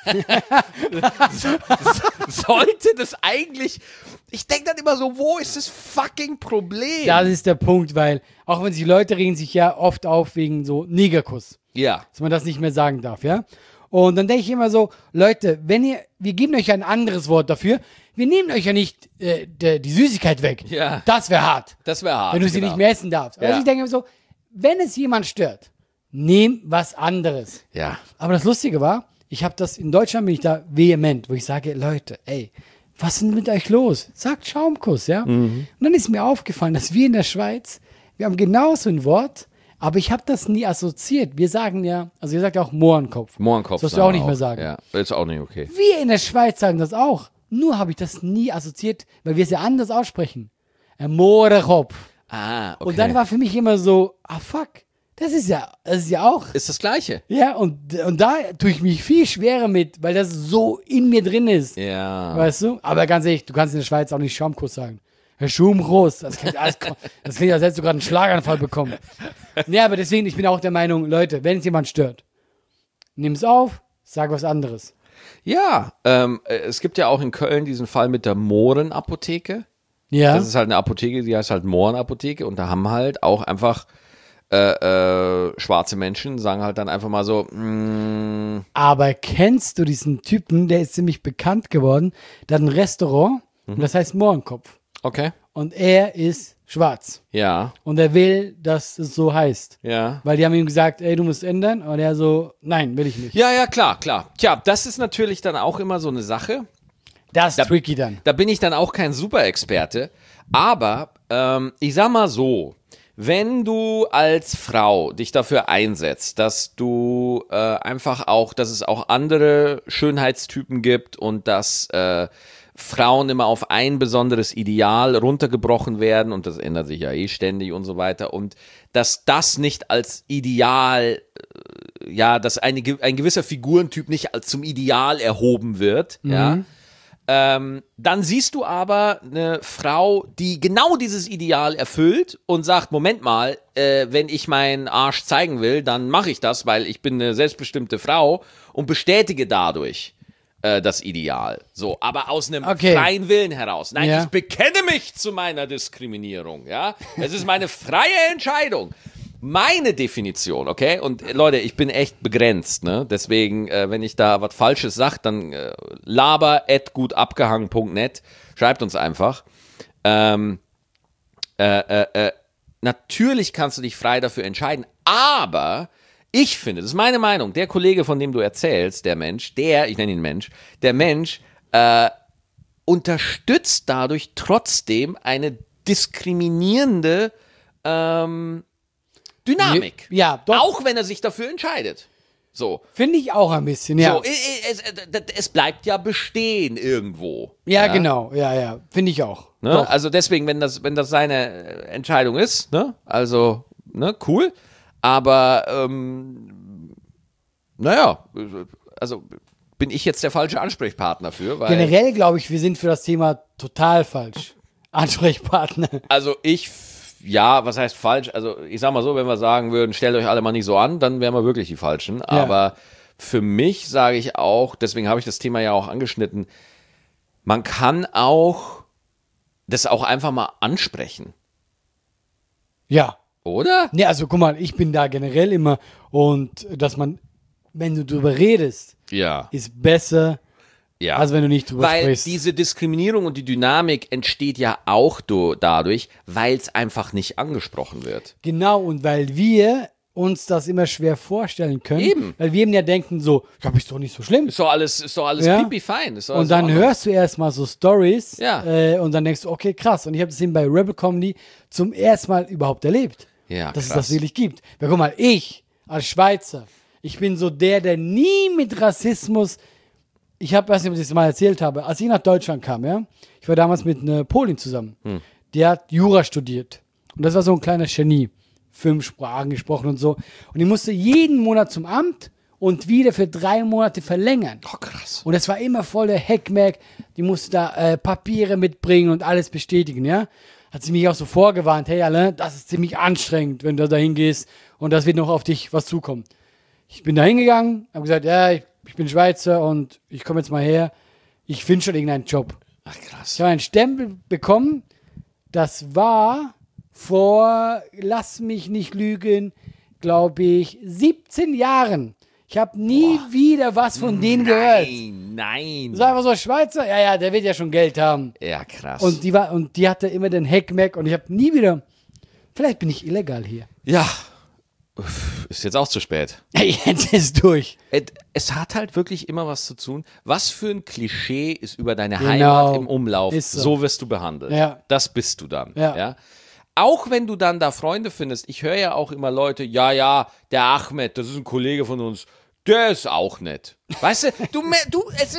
sollte das eigentlich, ich denke dann immer so, wo ist das fucking Problem? das ist der Punkt, weil auch wenn sich Leute regen sich ja oft auf wegen so Negerkuss, ja, dass man das nicht mehr sagen darf, ja. Und dann denke ich immer so, Leute, wenn ihr, wir geben euch ein anderes Wort dafür, wir nehmen euch ja nicht äh, de, die Süßigkeit weg. Ja. Das wäre hart. Das wäre hart. Wenn du sie genau. nicht mehr essen darfst. Also Ja. ich denke immer so, wenn es jemand stört, nehm was anderes. Ja. Aber das Lustige war, ich habe das, in Deutschland bin ich da vehement, wo ich sage, Leute, ey, was ist denn mit euch los? Sagt Schaumkuss, ja? Mhm. Und dann ist mir aufgefallen, dass wir in der Schweiz, wir haben genau so ein Wort, aber ich habe das nie assoziiert. Wir sagen ja, also ihr sagt ja auch Mohrenkopf. Mohrenkopf. Das sollst du auch nicht mehr sagen. Ja, ist auch nicht okay. Wir in der Schweiz sagen das auch. Nur habe ich das nie assoziiert, weil wir es ja anders aussprechen. Ein Mohrenkopf. Ah, okay. Und dann war für mich immer so, ah fuck, das ist ja, das ist ja auch. ist das Gleiche. Ja, und, und da tue ich mich viel schwerer mit, weil das so in mir drin ist. Ja. Weißt du? Aber ganz ehrlich, du kannst in der Schweiz auch nicht Schaumkuss sagen. Herr Schumkuss, das klingt, alles, das klingt, als hättest du gerade einen Schlaganfall bekommen. Ja, aber deswegen, ich bin auch der Meinung, Leute, wenn es jemand stört, nimm es auf, sag was anderes. Ja, ähm, äh, es gibt ja auch in Köln diesen Fall mit der Mohrenapotheke. Ja. Das ist halt eine Apotheke, die heißt halt Mohrenapotheke und da haben halt auch einfach äh, äh, schwarze Menschen, sagen halt dann einfach mal so, mm, Aber kennst du diesen Typen, der ist ziemlich bekannt geworden, der hat ein Restaurant, Mhm. und das heißt Mohrenkopf. okay, Und er ist schwarz. ja, Und er will, dass es so heißt. ja. Weil die haben ihm gesagt, ey, du musst ändern. Und er so, nein, will ich nicht. Ja, ja, klar, klar. Tja, das ist natürlich dann auch immer so eine Sache. Das ist tricky dann. Da bin ich dann auch kein Superexperte. Aber ähm, ich sag mal so, wenn du als Frau dich dafür einsetzt, dass du äh, einfach auch, dass es auch andere Schönheitstypen gibt und dass äh, Frauen immer auf ein besonderes Ideal runtergebrochen werden und das ändert sich ja eh ständig und so weiter und dass das nicht als Ideal, äh, ja, dass eine, ein gewisser Figurentyp nicht als zum Ideal erhoben wird, ja, Ähm, dann siehst du aber eine Frau, die genau dieses Ideal erfüllt und sagt, Moment mal, äh, wenn ich meinen Arsch zeigen will, dann mache ich das, weil ich bin eine selbstbestimmte Frau und bestätige dadurch äh, das Ideal. So, aber aus einem Okay. freien Willen heraus. Nein, Ja. ich bekenne mich zu meiner Diskriminierung, ja. Es ist meine freie Entscheidung. Meine Definition, okay? Und äh, Leute, ich bin echt begrenzt, ne? Deswegen, äh, wenn ich da was Falsches sage, dann äh, laber at gutabgehangen punkt net. Schreibt uns einfach. Ähm, äh, äh, äh, natürlich kannst du dich frei dafür entscheiden, aber ich finde, das ist meine Meinung, der Kollege, von dem du erzählst, der Mensch, der, ich nenne ihn Mensch, der Mensch, äh, unterstützt dadurch trotzdem eine diskriminierende ähm, Dynamik. Ja, doch. Auch wenn er sich dafür entscheidet. So. Finde ich auch ein bisschen, ja. So, es, es, es bleibt ja bestehen irgendwo. ja, genau. Ja, ja. Finde ich auch. Ne? Doch. Also deswegen, wenn das, wenn das seine Entscheidung ist, ne? Also, ne, cool. Aber ähm, naja, also bin ich jetzt der falsche Ansprechpartner für, weil. Generell glaube ich, wir sind für das Thema total falsch. Ansprechpartner. Also ich, ja, was heißt falsch? Also ich sag mal so, wenn wir sagen würden, stellt euch alle mal nicht so an, dann wären wir wirklich die Falschen. Aber für mich sage ich auch, deswegen habe ich das Thema ja auch angeschnitten, man kann auch das auch einfach mal ansprechen, Ja. oder? Ne, also guck mal, ich bin da generell immer und dass man, wenn du drüber redest, Ja. ist besser, Ja. als wenn du nicht drüber Weil sprichst. diese Diskriminierung und die Dynamik entsteht ja auch do, dadurch, weil es einfach nicht angesprochen wird. Genau, und weil wir uns das immer schwer vorstellen können, Eben. weil wir eben ja denken so, ja, ist doch nicht so schlimm. Ist doch alles, ist doch alles Ja. pipi fein. Ist doch alles Und dann in Ordnung. hörst du erstmal so Stories Ja. äh, und dann denkst du, okay, krass. Und ich habe das eben bei Rebel Comedy zum ersten Mal überhaupt erlebt, Ja, dass es krass. das wirklich gibt. Weil guck mal, ich als Schweizer, ich bin so der, der nie mit Rassismus, ich habe, weiß nicht, ob ich das mal erzählt habe, als ich nach Deutschland kam, ja, ich war damals mit einer Polin zusammen, Hm. die hat Jura studiert und das war so ein kleiner Genie, fünf Sprachen gesprochen und so und die musste jeden Monat zum Amt und wieder für drei Monate verlängern. Oh, krass. Und es war immer voll der Heckmeck. Die musste da äh, Papiere mitbringen und alles bestätigen, ja. Hat sie mich auch so vorgewarnt, hey Alain, das ist ziemlich anstrengend, wenn du da hingehst und das wird noch auf dich was zukommen. Ich bin da hingegangen, habe gesagt, ja, ich, ich bin Schweizer und ich komme jetzt mal her. Ich finde schon irgendeinen Job. Ach, krass. Ich habe einen Stempel bekommen, das war vor, lass mich nicht lügen, glaube ich, siebzehn Jahren. Ich habe nie Boah. wieder was von denen gehört. Nein, nein. Das war einfach so ein Schweizer, ja, ja, der wird ja schon Geld haben. Ja, krass. Und die, war, und die hatte immer den Heckmeck und ich habe nie wieder, vielleicht bin ich illegal hier. Ja, ist jetzt auch zu spät. Jetzt ist durch. Es hat halt wirklich immer was zu tun. Was für ein Klischee ist über deine Genau. Heimat im Umlauf? Ist so. So wirst du behandelt. Ja. Das bist du dann. Ja. Ja? Auch wenn du dann da Freunde findest, ich höre ja auch immer Leute, ja, ja, der Ahmed, das ist ein Kollege von uns, der ist auch nett. Weißt du, du, du es ist,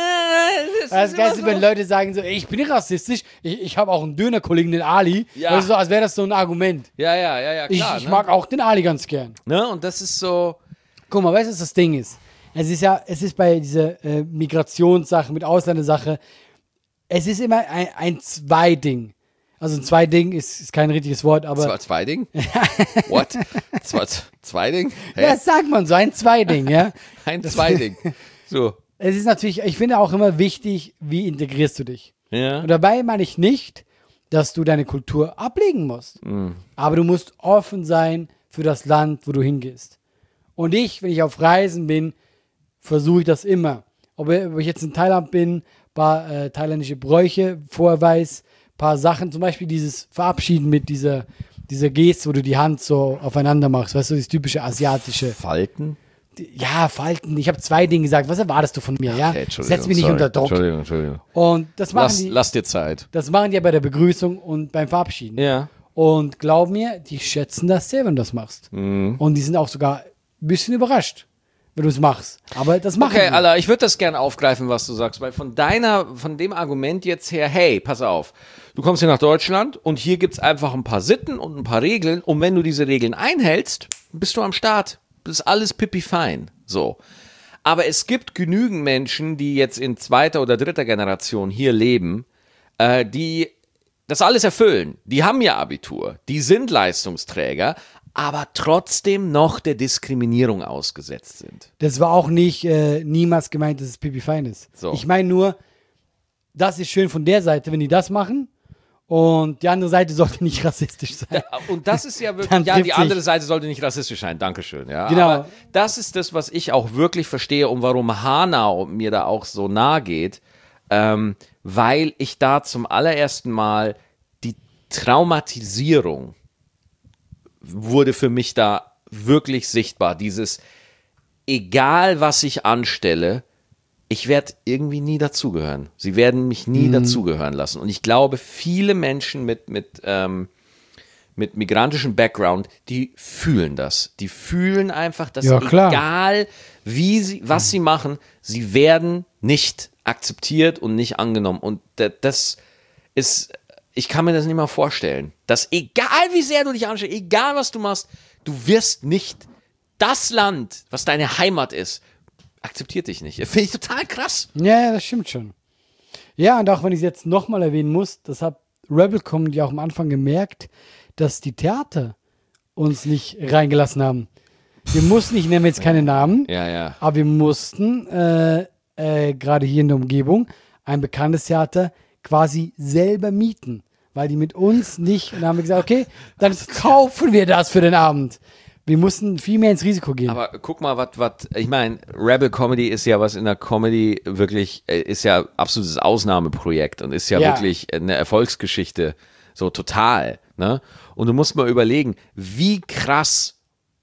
äh, es Das ist Geilste, so. wenn Leute sagen so, ey, ich bin nicht rassistisch, ich, ich habe auch einen Dönerkollegen, den Ali. Ja. Das ist so, als wäre das so ein Argument. Ja, ja, ja, ja, klar. ich ich ne? mag auch den Ali ganz gern. Ne? Und das ist so, Guck mal, weißt du, was das Ding ist? Es ist ja, es ist bei dieser äh, Migrationssache, mit Ausländersache, es ist immer ein, ein Zwei-Ding. Also ein Zwei-Ding ist, ist kein richtiges Wort, aber... zwei, zwei Ding? What? Zwei, zwei Ding? Hä? Ja, das sagt man so, ein Zwei-Ding, ja. Ein Zwei-Ding. So. Es ist natürlich, ich finde auch immer wichtig, wie integrierst du dich? Ja. Und dabei meine ich nicht, dass du deine Kultur ablegen musst. Mhm. Aber du musst offen sein für das Land, wo du hingehst. Und ich, wenn ich auf Reisen bin, versuche ich das immer. Ob ich jetzt in Thailand bin, paar äh, thailändische Bräuche vorher weiß, paar Sachen, zum Beispiel dieses Verabschieden mit dieser, dieser Geste, wo du die Hand so aufeinander machst, weißt du, das typische asiatische. Falten? Ja, Falten. Ich habe zwei Dinge gesagt. Was erwartest du von mir, ja? Okay, Entschuldigung, Setz mich nicht sorry. unter Druck. Entschuldigung, Entschuldigung. Und das machen Lass, die, lass dir Zeit. das machen die ja bei der Begrüßung und beim Verabschieden. Ja. Und glaub mir, die schätzen das sehr, wenn du das machst. Mhm. Und die sind auch sogar ein bisschen überrascht, wenn du es machst. Aber das machen Okay, die. Allah, ich würde das gerne aufgreifen, was du sagst, weil von deiner, von dem Argument jetzt her, hey, pass auf, du kommst hier nach Deutschland und hier gibt's einfach ein paar Sitten und ein paar Regeln und wenn du diese Regeln einhältst, bist du am Start. Das ist alles pipi fein. So. Aber es gibt genügend Menschen, die jetzt in zweiter oder dritter Generation hier leben, äh, die das alles erfüllen. Die haben ja Abitur, die sind Leistungsträger, aber trotzdem noch der Diskriminierung ausgesetzt sind. Das war auch nicht äh, niemals gemeint, dass es pipi fein ist. So. Ich meine nur, das ist schön von der Seite, wenn die das machen. Und die andere Seite sollte nicht rassistisch sein. Und das ist ja wirklich, Dann ja, trifft die sich. andere Seite sollte nicht rassistisch sein, Dankeschön, ja. Genau. Aber das ist das, was ich auch wirklich verstehe und warum Hanau mir da auch so nahe geht, ähm, weil ich da zum allerersten Mal die Traumatisierung wurde für mich da wirklich sichtbar. Dieses, egal was ich anstelle, ich werde irgendwie nie dazugehören. Sie werden mich nie mhm. dazugehören lassen. Und ich glaube, viele Menschen mit, mit, ähm, mit migrantischem Background, die fühlen das. Die fühlen einfach, dass Ja, klar. egal wie sie, was sie machen, sie werden nicht akzeptiert und nicht angenommen. Und das ist, ich kann mir das nicht mal vorstellen, dass egal wie sehr du dich anstellst, egal was du machst, du wirst nicht das Land, was deine Heimat ist, akzeptiert dich nicht. Finde ich total krass. Ja, das stimmt schon. Ja, und auch wenn ich es jetzt nochmal erwähnen muss, das hat Rebel Comedy auch am Anfang gemerkt, dass die Theater uns nicht reingelassen haben. Wir mussten, ich nenne jetzt keine Namen, Ja, ja. aber wir mussten, äh, äh, gerade hier in der Umgebung, ein bekanntes Theater quasi selber mieten, weil die mit uns nicht, und dann haben wir gesagt, okay, dann kaufen wir das für den Abend. Wir mussten viel mehr ins Risiko gehen. Aber guck mal, was, was, ich meine, Rebel Comedy ist ja was in der Comedy wirklich, äh, ist ja absolutes Ausnahmeprojekt und ist ja, Ja. wirklich eine Erfolgsgeschichte, so total, ne? Und du musst mal überlegen, wie krass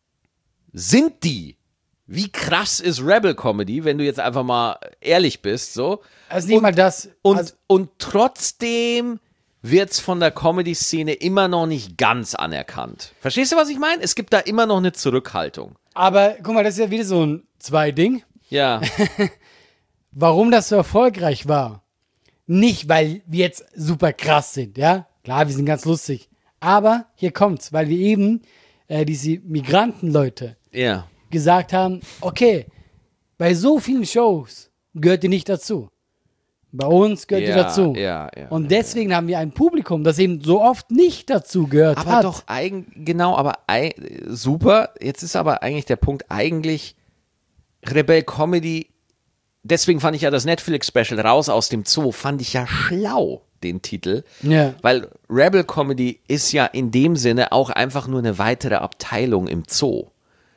sind die? Wie krass ist Rebel Comedy, wenn du jetzt einfach mal ehrlich bist, so? also nicht und, mal das. Und, also, und trotzdem wird's von der Comedy-Szene immer noch nicht ganz anerkannt. Verstehst du, was ich meine? Es gibt da immer noch eine Zurückhaltung. aber guck mal, das ist ja wieder so ein Zwei-Ding. Ja. Warum das so erfolgreich war. Nicht, weil wir jetzt super krass sind, ja. Klar, wir sind ganz lustig. Aber hier kommt's, weil wir eben äh, diese Migrantenleute Ja. gesagt haben, okay, bei so vielen Shows gehört ihr nicht dazu. Bei uns gehört ihr Ja, dazu. ja, ja, Und ja, deswegen haben wir ein Publikum, das eben so oft nicht dazu gehört Aber hat. doch eigentlich, genau, aber ei, super. Jetzt ist aber eigentlich der Punkt, eigentlich Rebel Comedy, deswegen fand ich ja das Netflix-Special raus aus dem Zoo, fand ich ja schlau, den Titel. Ja. Weil Rebel Comedy ist ja in dem Sinne auch einfach nur eine weitere Abteilung im Zoo.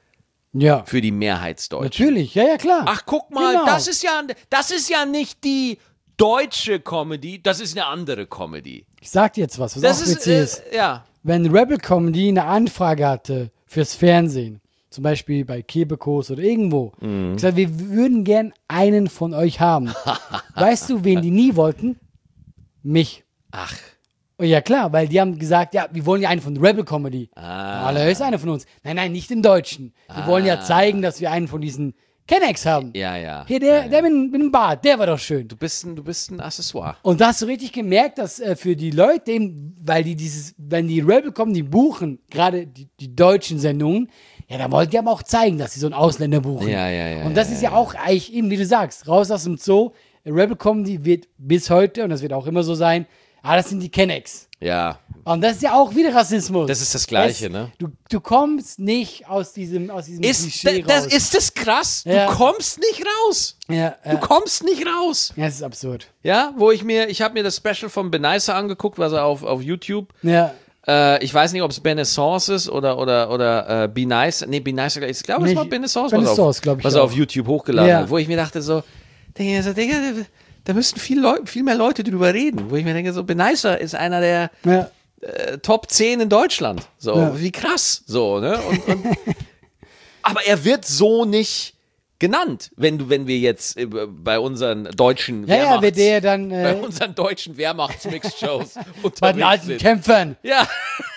Ja. Für die Mehrheitsdeutschen. Natürlich, ja, ja, klar. Ach, guck mal, Genau. das ist ja, das ist ja nicht die deutsche Comedy, das ist eine andere Comedy. Ich sag dir jetzt was, was Das auch ist, witzig äh, ist. ja. Wenn Rebel Comedy eine Anfrage hatte fürs Fernsehen, zum Beispiel bei Kebekos oder irgendwo, Mhm. gesagt, wir würden gern einen von euch haben. Weißt du, wen die nie wollten? Mich. Ach. Oh, ja klar, weil die haben gesagt, ja, wir wollen ja einen von Rebel Comedy. Ah. Aller ist einer von uns. Nein, nein, nicht den Deutschen. Wir Ah. wollen ja zeigen, dass wir einen von diesen Kennex haben. Ja, ja. Hier, der, ja, ja. der mit, mit dem Bart, der war doch schön. Du bist ein, du bist ein Accessoire. Und da hast du richtig gemerkt, dass äh, für die Leute, eben, weil die dieses, wenn die Rebel kommen, die buchen, gerade die, die deutschen Sendungen, ja, da wollten die aber auch zeigen, dass sie so einen Ausländer buchen. Ja, ja, ja, Und das ja, ist ja, auch eigentlich eben, wie du sagst, raus aus dem Zoo. Rebel Comedy wird bis heute, und das wird auch immer so sein, ah, das sind die Kennex. Ja. Und das ist ja auch wieder Rassismus. Das ist das Gleiche, es, ne? Du, du kommst nicht aus diesem, aus diesem Ist, Klischee das, raus. ist das krass? Ja. Du kommst nicht raus. ja, Du ja. kommst nicht raus. ja, das ist absurd. Ja, wo ich mir, ich habe mir das Special von Benicer angeguckt, was er auf, auf YouTube. Ja. Äh, ich weiß nicht, ob es Benaissance ist oder oder oder äh, Be Nice. Nee, Be Nice, ich glaube, es Nee, war Benaissance, was, Benaissance, auf, glaub ich was er auch. auf YouTube hochgeladen Ja. hat. Wo ich mir dachte so, denke ich so, Digga, da müssten viel, Leu viel mehr Leute drüber reden. Wo ich mir denke so, Benicer ist einer der Ja. äh, Top zehn in Deutschland. So, Ja. wie krass. So, ne? Und, und aber er wird so nicht genannt, wenn du, wenn wir jetzt äh, bei unseren deutschen Ja, ja, Wehrmachts- wird der dann bei äh, unseren deutschen Wehrmachtsmix-Shows bei den unterwegs alten sind. Kämpfern. Ja,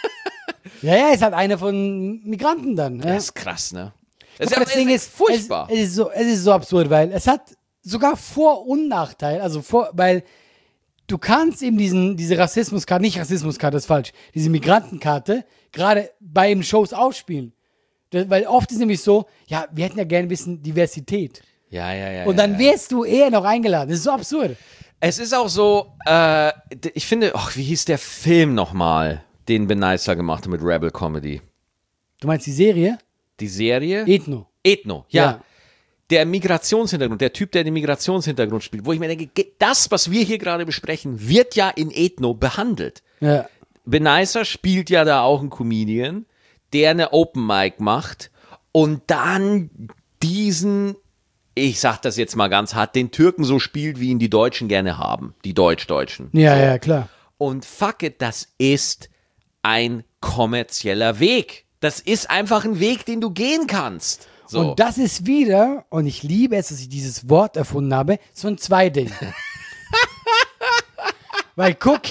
Ja, ja, ist halt einer von Migranten dann. Ja. das ist krass, ne? Das Aber das Ding ist, furchtbar. Es, es, ist so, es ist so absurd, weil es hat sogar Vor- und Nachteil. Also, vor, weil du kannst eben diesen, diese Rassismuskarte, nicht Rassismuskarte, das ist falsch, diese Migrantenkarte gerade bei eben Shows ausspielen. Das, weil oft ist nämlich so, ja, wir hätten ja gerne ein bisschen Diversität. ja, ja, ja. Und ja, dann ja. wirst du eher noch eingeladen. Das ist so absurd. Es ist auch so, äh, d- ich finde, ach, wie hieß der Film nochmal, den Benicer gemacht hat mit Rebel Comedy? Du meinst die Serie? Die Serie? Ethno. Ethno, ja. Ja. Der Migrationshintergrund, der Typ, der den Migrationshintergrund spielt, wo ich mir denke, ge- das, was wir hier gerade besprechen, wird ja in Ethno behandelt. Ja. Benicer spielt ja da auch einen Comedian, der eine Open Mic macht und dann diesen, ich sag das jetzt mal ganz hart, den Türken so spielt, wie ihn die Deutschen gerne haben. Die Deutsch-Deutschen. Ja, ja, klar. Und fuck it, das ist ein kommerzieller Weg. Das ist einfach ein Weg, den du gehen kannst. So. Und das ist wieder, und ich liebe es, dass ich dieses Wort erfunden habe, so ein Zweiding. Weil guck,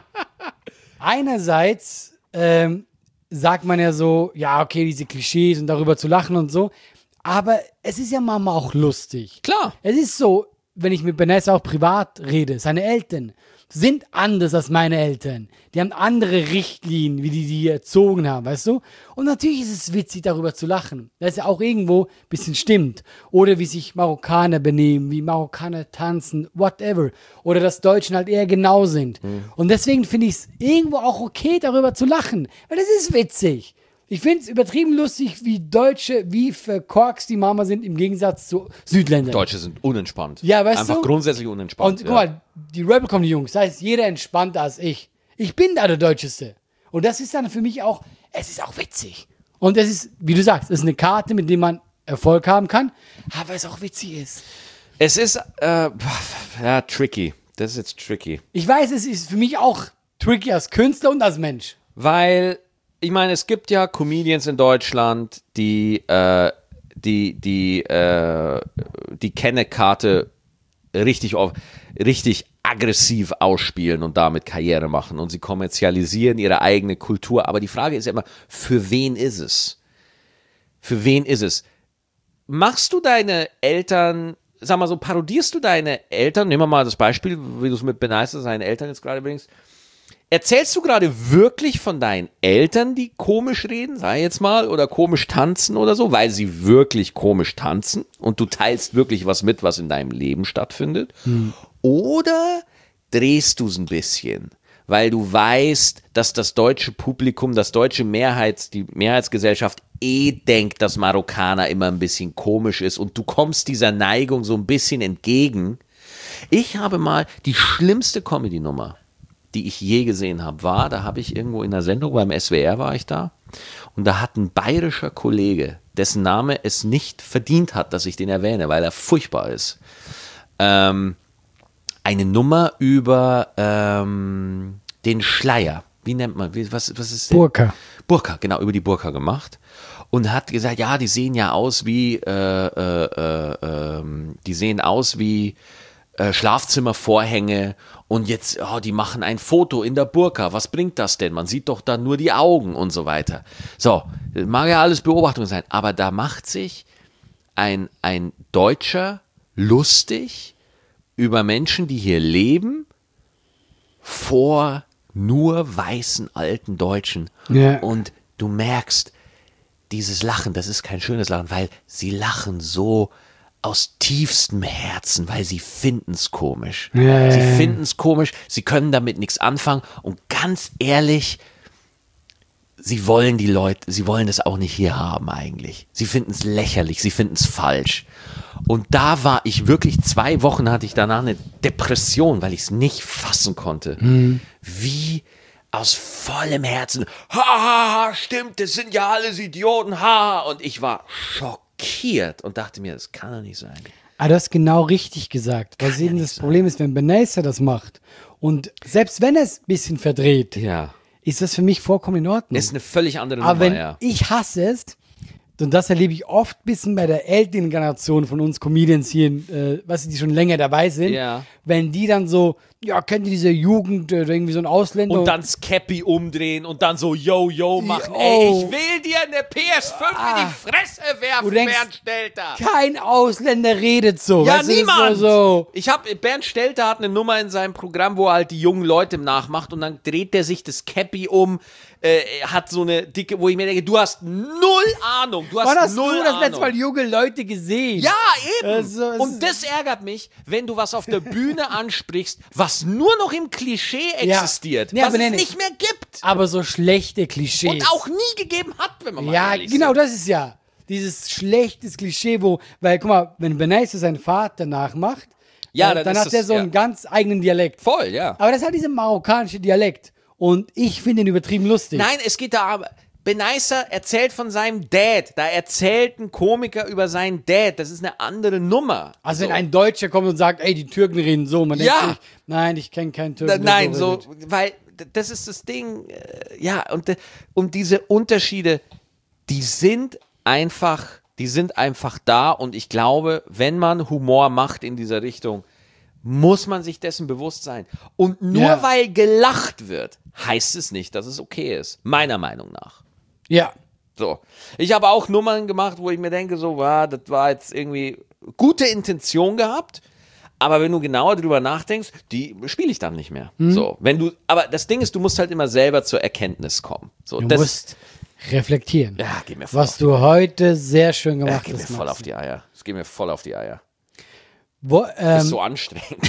einerseits ähm, sagt man ja so, ja, okay, diese Klischees und darüber zu lachen und so, aber es ist ja manchmal auch lustig. Klar. Es ist so, wenn ich mit Vanessa auch privat rede, seine Eltern sind anders als meine Eltern. Die haben andere Richtlinien, wie die die erzogen haben, weißt du? Und natürlich ist es witzig, darüber zu lachen. Das ist ja auch irgendwo ein bisschen stimmt. Oder wie sich Marokkaner benehmen, wie Marokkaner tanzen, whatever. Oder dass Deutschen halt eher genau sind. Und deswegen finde ich es irgendwo auch okay, darüber zu lachen. Weil das ist witzig. Ich finde es übertrieben lustig, wie Deutsche, wie verkorkst die Mama sind im Gegensatz zu Südländern. Deutsche sind unentspannt. Ja, weißt Einfach du? grundsätzlich unentspannt. Und guck mal, die Rebel Comedy Jungs, das heißt, jeder entspannter als ich. Ich bin da der Deutscheste. Und das ist dann für mich auch, es ist auch witzig. Und es ist, wie du sagst, es ist eine Karte, mit der man Erfolg haben kann, aber es auch witzig ist. Es ist, äh, ja, tricky. Das ist jetzt tricky. Ich weiß, es ist für mich auch tricky als Künstler und als Mensch. Weil, ich meine, es gibt ja Comedians in Deutschland, die, äh, die, die, äh, die Kenne-Karte richtig, auf, richtig aggressiv ausspielen und damit Karriere machen. Und sie kommerzialisieren ihre eigene Kultur. Aber die Frage ist ja immer, für wen ist es? Für wen ist es? Machst du deine Eltern, sag mal so, parodierst du deine Eltern? Nehmen wir mal das Beispiel, wie du es mit Benicer seinen Eltern jetzt gerade bringst. Erzählst du gerade wirklich von deinen Eltern, die komisch reden, sei jetzt mal, oder komisch tanzen oder so, weil sie wirklich komisch tanzen und du teilst wirklich was mit, was in deinem Leben stattfindet? Hm. Oder drehst du es ein bisschen, weil du weißt, dass das deutsche Publikum, das deutsche Mehrheits, die Mehrheitsgesellschaft eh denkt, dass Marokkaner immer ein bisschen komisch ist und du kommst dieser Neigung so ein bisschen entgegen. Ich habe mal die schlimmste Comedy-Nummer, die ich je gesehen habe, war, da habe ich irgendwo in der Sendung, beim S W R war ich da, und da hat ein bayerischer Kollege dessen Name es nicht verdient hat, dass ich den erwähne, weil er furchtbar ist. Ähm, eine Nummer über ähm, den Schleier. Wie nennt man, wie, was, was ist der? Burka. Burka, genau, über die Burka gemacht. Und hat gesagt, ja, die sehen ja aus wie, äh, äh, äh, ähm, die sehen aus wie äh, Schlafzimmervorhänge und jetzt, oh, die machen ein Foto in der Burka. Was bringt das denn? Man sieht doch da nur die Augen und so weiter. So, mag ja alles Beobachtung sein, aber da macht sich ein, ein Deutscher lustig über Menschen, die hier leben, vor nur weißen alten Deutschen. Ja. Und du merkst, dieses Lachen, das ist kein schönes Lachen, weil sie lachen so aus tiefstem Herzen, weil sie finden es komisch. Ja, sie ja, ja. finden es komisch, sie können damit nichts anfangen und ganz ehrlich, sie wollen die Leute, sie wollen das auch nicht hier haben eigentlich. Sie finden es lächerlich, sie finden es falsch. Und da war ich wirklich, zwei Wochen hatte ich danach eine Depression, weil ich es nicht fassen konnte. Mhm. Wie aus vollem Herzen, haha, stimmt, das sind ja alles Idioten, haha. Und ich war schockiert und dachte mir, das kann doch nicht sein. Aber du hast genau richtig gesagt. Was ja eben nicht das sein. Problem ist, wenn Benacer das macht und selbst wenn er es ein bisschen verdreht, Ja. ist das für mich vollkommen in Ordnung. Ist eine völlig andere Aber Nummer, wenn ja. ich hasse es, und das erlebe ich oft ein bisschen bei der älteren Generation von uns Comedians hier, äh, was die schon länger dabei sind, Ja. wenn die dann so, ja, kennt ihr diese Jugend, äh, irgendwie so ein Ausländer Und dann das Cappy umdrehen und dann so Yo-Yo machen. Yo. Ey, ich will dir eine P S fünf Ah. in die Fresse werfen, Du denkst, Bernd Stelter. kein Ausländer redet so. Ja, weißt du, das ist niemand. So, so. Ich habe Bernd Stelter hat eine Nummer in seinem Programm, wo er halt die jungen Leute nachmacht und dann dreht er sich das Cappy um, äh, hat so eine dicke, wo ich mir denke, du hast null Ahnung, du hast Wann hast null du das Ahnung. letzte Mal junge Leute gesehen? Ja, eben. Also, es und das ärgert mich, wenn du was auf der Bühne ansprichst, was nur noch im Klischee Ja. existiert, Nee, was aber es nee, nee. nicht mehr gibt Aber so schlechte Klischees. und auch nie gegeben hat, wenn man mal Ja, ehrlich genau, sind. das ist ja dieses schlechtes Klischee, wo, weil, guck mal, wenn Benacer seinen Vater nachmacht, Ja, äh, dann dann ist hat das- er so ja. einen ganz eigenen Dialekt. Voll, ja. Aber das ist halt dieser marokkanische Dialekt. Und ich finde ihn übertrieben lustig. Nein, es geht da aber. Benacer erzählt von seinem Dad. Da erzählt ein Komiker über seinen Dad. Das ist eine andere Nummer. Also so. wenn ein Deutscher kommt und sagt, ey, die Türken reden so, man Ja. denkt sich, nein, ich kenne keinen Da, Türken. der nein, so, redet. weil d- das ist das Ding. äh, Ja, und, de- und diese Unterschiede, die sind einfach, die sind einfach da. Und ich glaube, wenn man Humor macht in dieser Richtung, muss man sich dessen bewusst sein. Und nur Ja. weil gelacht wird, heißt es nicht, dass es okay ist. Meiner Meinung nach. Ja. So. Ich habe auch Nummern gemacht, wo ich mir denke, so, war, das war jetzt irgendwie gute Intention gehabt, aber wenn du genauer drüber nachdenkst, die spiele ich dann nicht mehr. Mhm. So, wenn du, aber das Ding ist, du musst halt immer selber zur Erkenntnis kommen. So, Du das, musst reflektieren. ja, geht mir voll, Was auf, du heute sehr schön ja, gemacht geht mir hast. voll Maxi. auf die Eier. Es geht mir voll auf die Eier. Wo, ähm, Ist so anstrengend.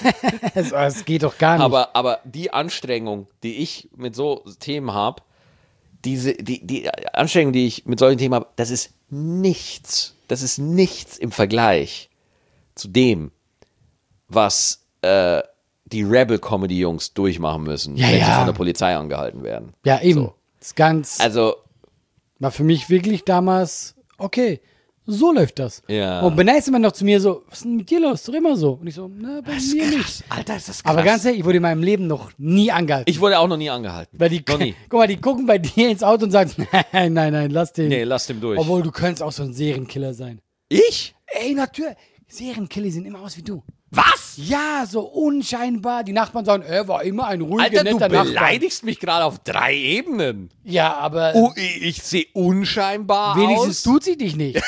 es, es geht doch gar nicht. aber, aber die Anstrengung, die ich mit so Themen habe, diese, die, die Anstrengung, die ich mit solchen Themen habe, das ist nichts. Das ist nichts im Vergleich zu dem, was äh, die Rebel-Comedy-Jungs durchmachen müssen, Ja, wenn sie ja. von der Polizei angehalten werden. ja, eben. So. Das ist ganz, Also, war für mich wirklich damals, okay, so läuft das. Ja. Und Benacer immer noch zu mir so, was ist denn mit dir los? Ist doch immer so. Und ich so, na, bei mir nicht. Alter, ist das krass. Aber ganz ehrlich, ich wurde in meinem Leben noch nie angehalten. ich wurde auch noch nie angehalten. Weil die, noch nie. guck mal, die gucken bei dir ins Auto und sagen, nein, nein, nein, lass den. Nee, lass dem durch. Obwohl, du könntest auch so ein Serienkiller sein. Ich? Ey, natürlich. Serienkiller sehen immer aus wie du. Was? Ja, so unscheinbar. Die Nachbarn sagen, er war immer ein ruhiger, Alter, du netter Nachbar. beleidigst mich gerade auf drei Ebenen. Ja, aber Oh, ich, ich sehe unscheinbar wenigstens aus. tut sie dich nicht.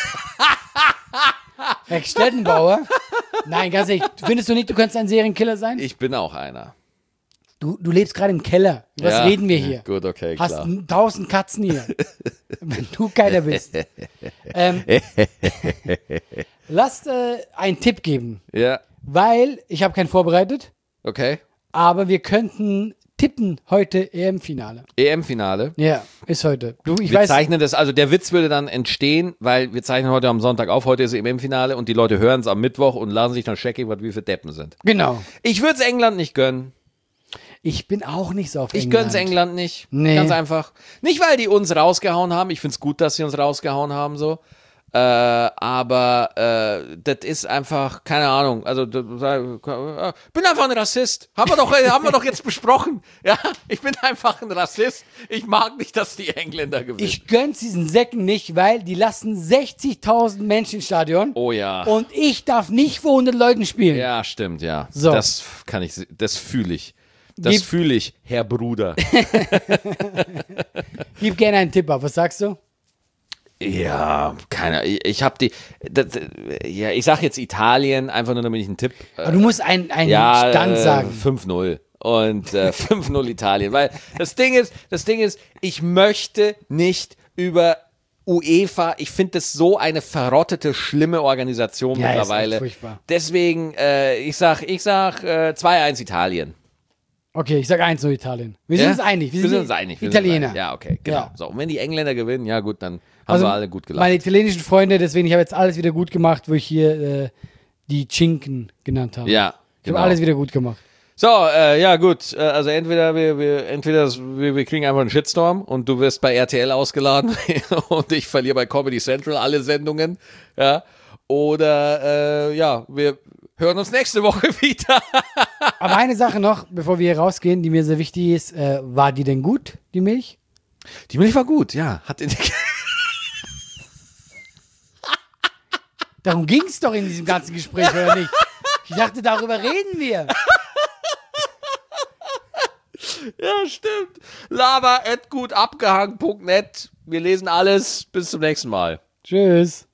Herr Stettenbauer? Nein, ganz ehrlich, findest du nicht, du könntest ein Serienkiller sein? Ich bin auch einer. Du, du lebst gerade im Keller. Was Ja. reden wir hier? Gut, okay, Hast klar. n- tausend Katzen hier. Wenn du keiner bist. ähm, lasst äh, einen Tipp geben, Ja, weil ich habe keinen vorbereitet, okay. aber wir könnten tippen heute E M-Finale. E M-Finale. Ja, ist heute. Du, ich Wir weiß, zeichnen das, also der Witz würde dann entstehen, weil wir zeichnen heute am Sonntag auf, heute ist E M-Finale und die Leute hören es am Mittwoch und lassen sich dann checken, was wir für Deppen sind. genau. Ich würde es England nicht gönnen. Ich bin auch nicht so auf Ich England. gönn's England nicht. Nee. Ganz einfach. Nicht, weil die uns rausgehauen haben. Ich find's gut, dass sie uns rausgehauen haben, so. Äh, aber äh, das ist einfach, keine Ahnung, also das, äh, bin einfach ein Rassist. Haben wir doch, äh, haben wir doch jetzt besprochen. Ja, ich bin einfach ein Rassist. Ich mag nicht, dass die Engländer gewinnen. Ich gönn's diesen Säcken nicht, weil die lassen sechzigtausend Menschen ins Stadion. oh ja. Und ich darf nicht vor hundert Leuten spielen. Ja, stimmt, ja. So. Das kann ich, das fühle ich. Das Gib- fühle ich, Herr Bruder. Gib gerne einen Tipp ab. Was sagst du? Ja, keine, ich, ich habe die, das, ja, ich sag jetzt Italien, einfach nur damit ich einen Tipp. Aber du musst einen, einen Ja, Stand äh, sagen. fünf null. Und äh, fünf null Italien. Weil das Ding ist, das Ding ist, ich möchte nicht über UEFA, ich finde das so eine verrottete, schlimme Organisation Ja, ist mittlerweile. echt furchtbar. Deswegen, äh, ich sag, ich sag äh, zwei eins Italien. Okay, ich sag eins nur Italien. Wir sind Ja? uns einig. Wir, Wir sind sind uns einig. wir sind uns Italiener. einig. Ja, okay, genau. Ja. So, und wenn die Engländer gewinnen, ja gut, dann haben Also, wir alle gut gelacht. meine italienischen Freunde, deswegen, ich habe jetzt alles wieder gut gemacht, wo ich hier äh, die Chinken genannt habe. Ja, Ich genau. habe alles wieder gut gemacht. So, äh, ja gut, äh, also entweder wir, wir entweder das, wir, wir kriegen einfach einen Shitstorm und du wirst bei R T L ausgeladen und ich verliere bei Comedy Central alle Sendungen, ja, oder äh, ja, wir hören uns nächste Woche wieder. Aber eine Sache noch, bevor wir hier rausgehen, die mir sehr wichtig ist, äh, war die denn gut, die Milch? Die Milch war gut, ja, hat in Darum ging es doch in diesem ganzen Gespräch, oder nicht? Ich dachte, darüber reden wir. Ja, stimmt. Lava at gutabgehangen punkt net. Wir lesen alles. Bis zum nächsten Mal. Tschüss.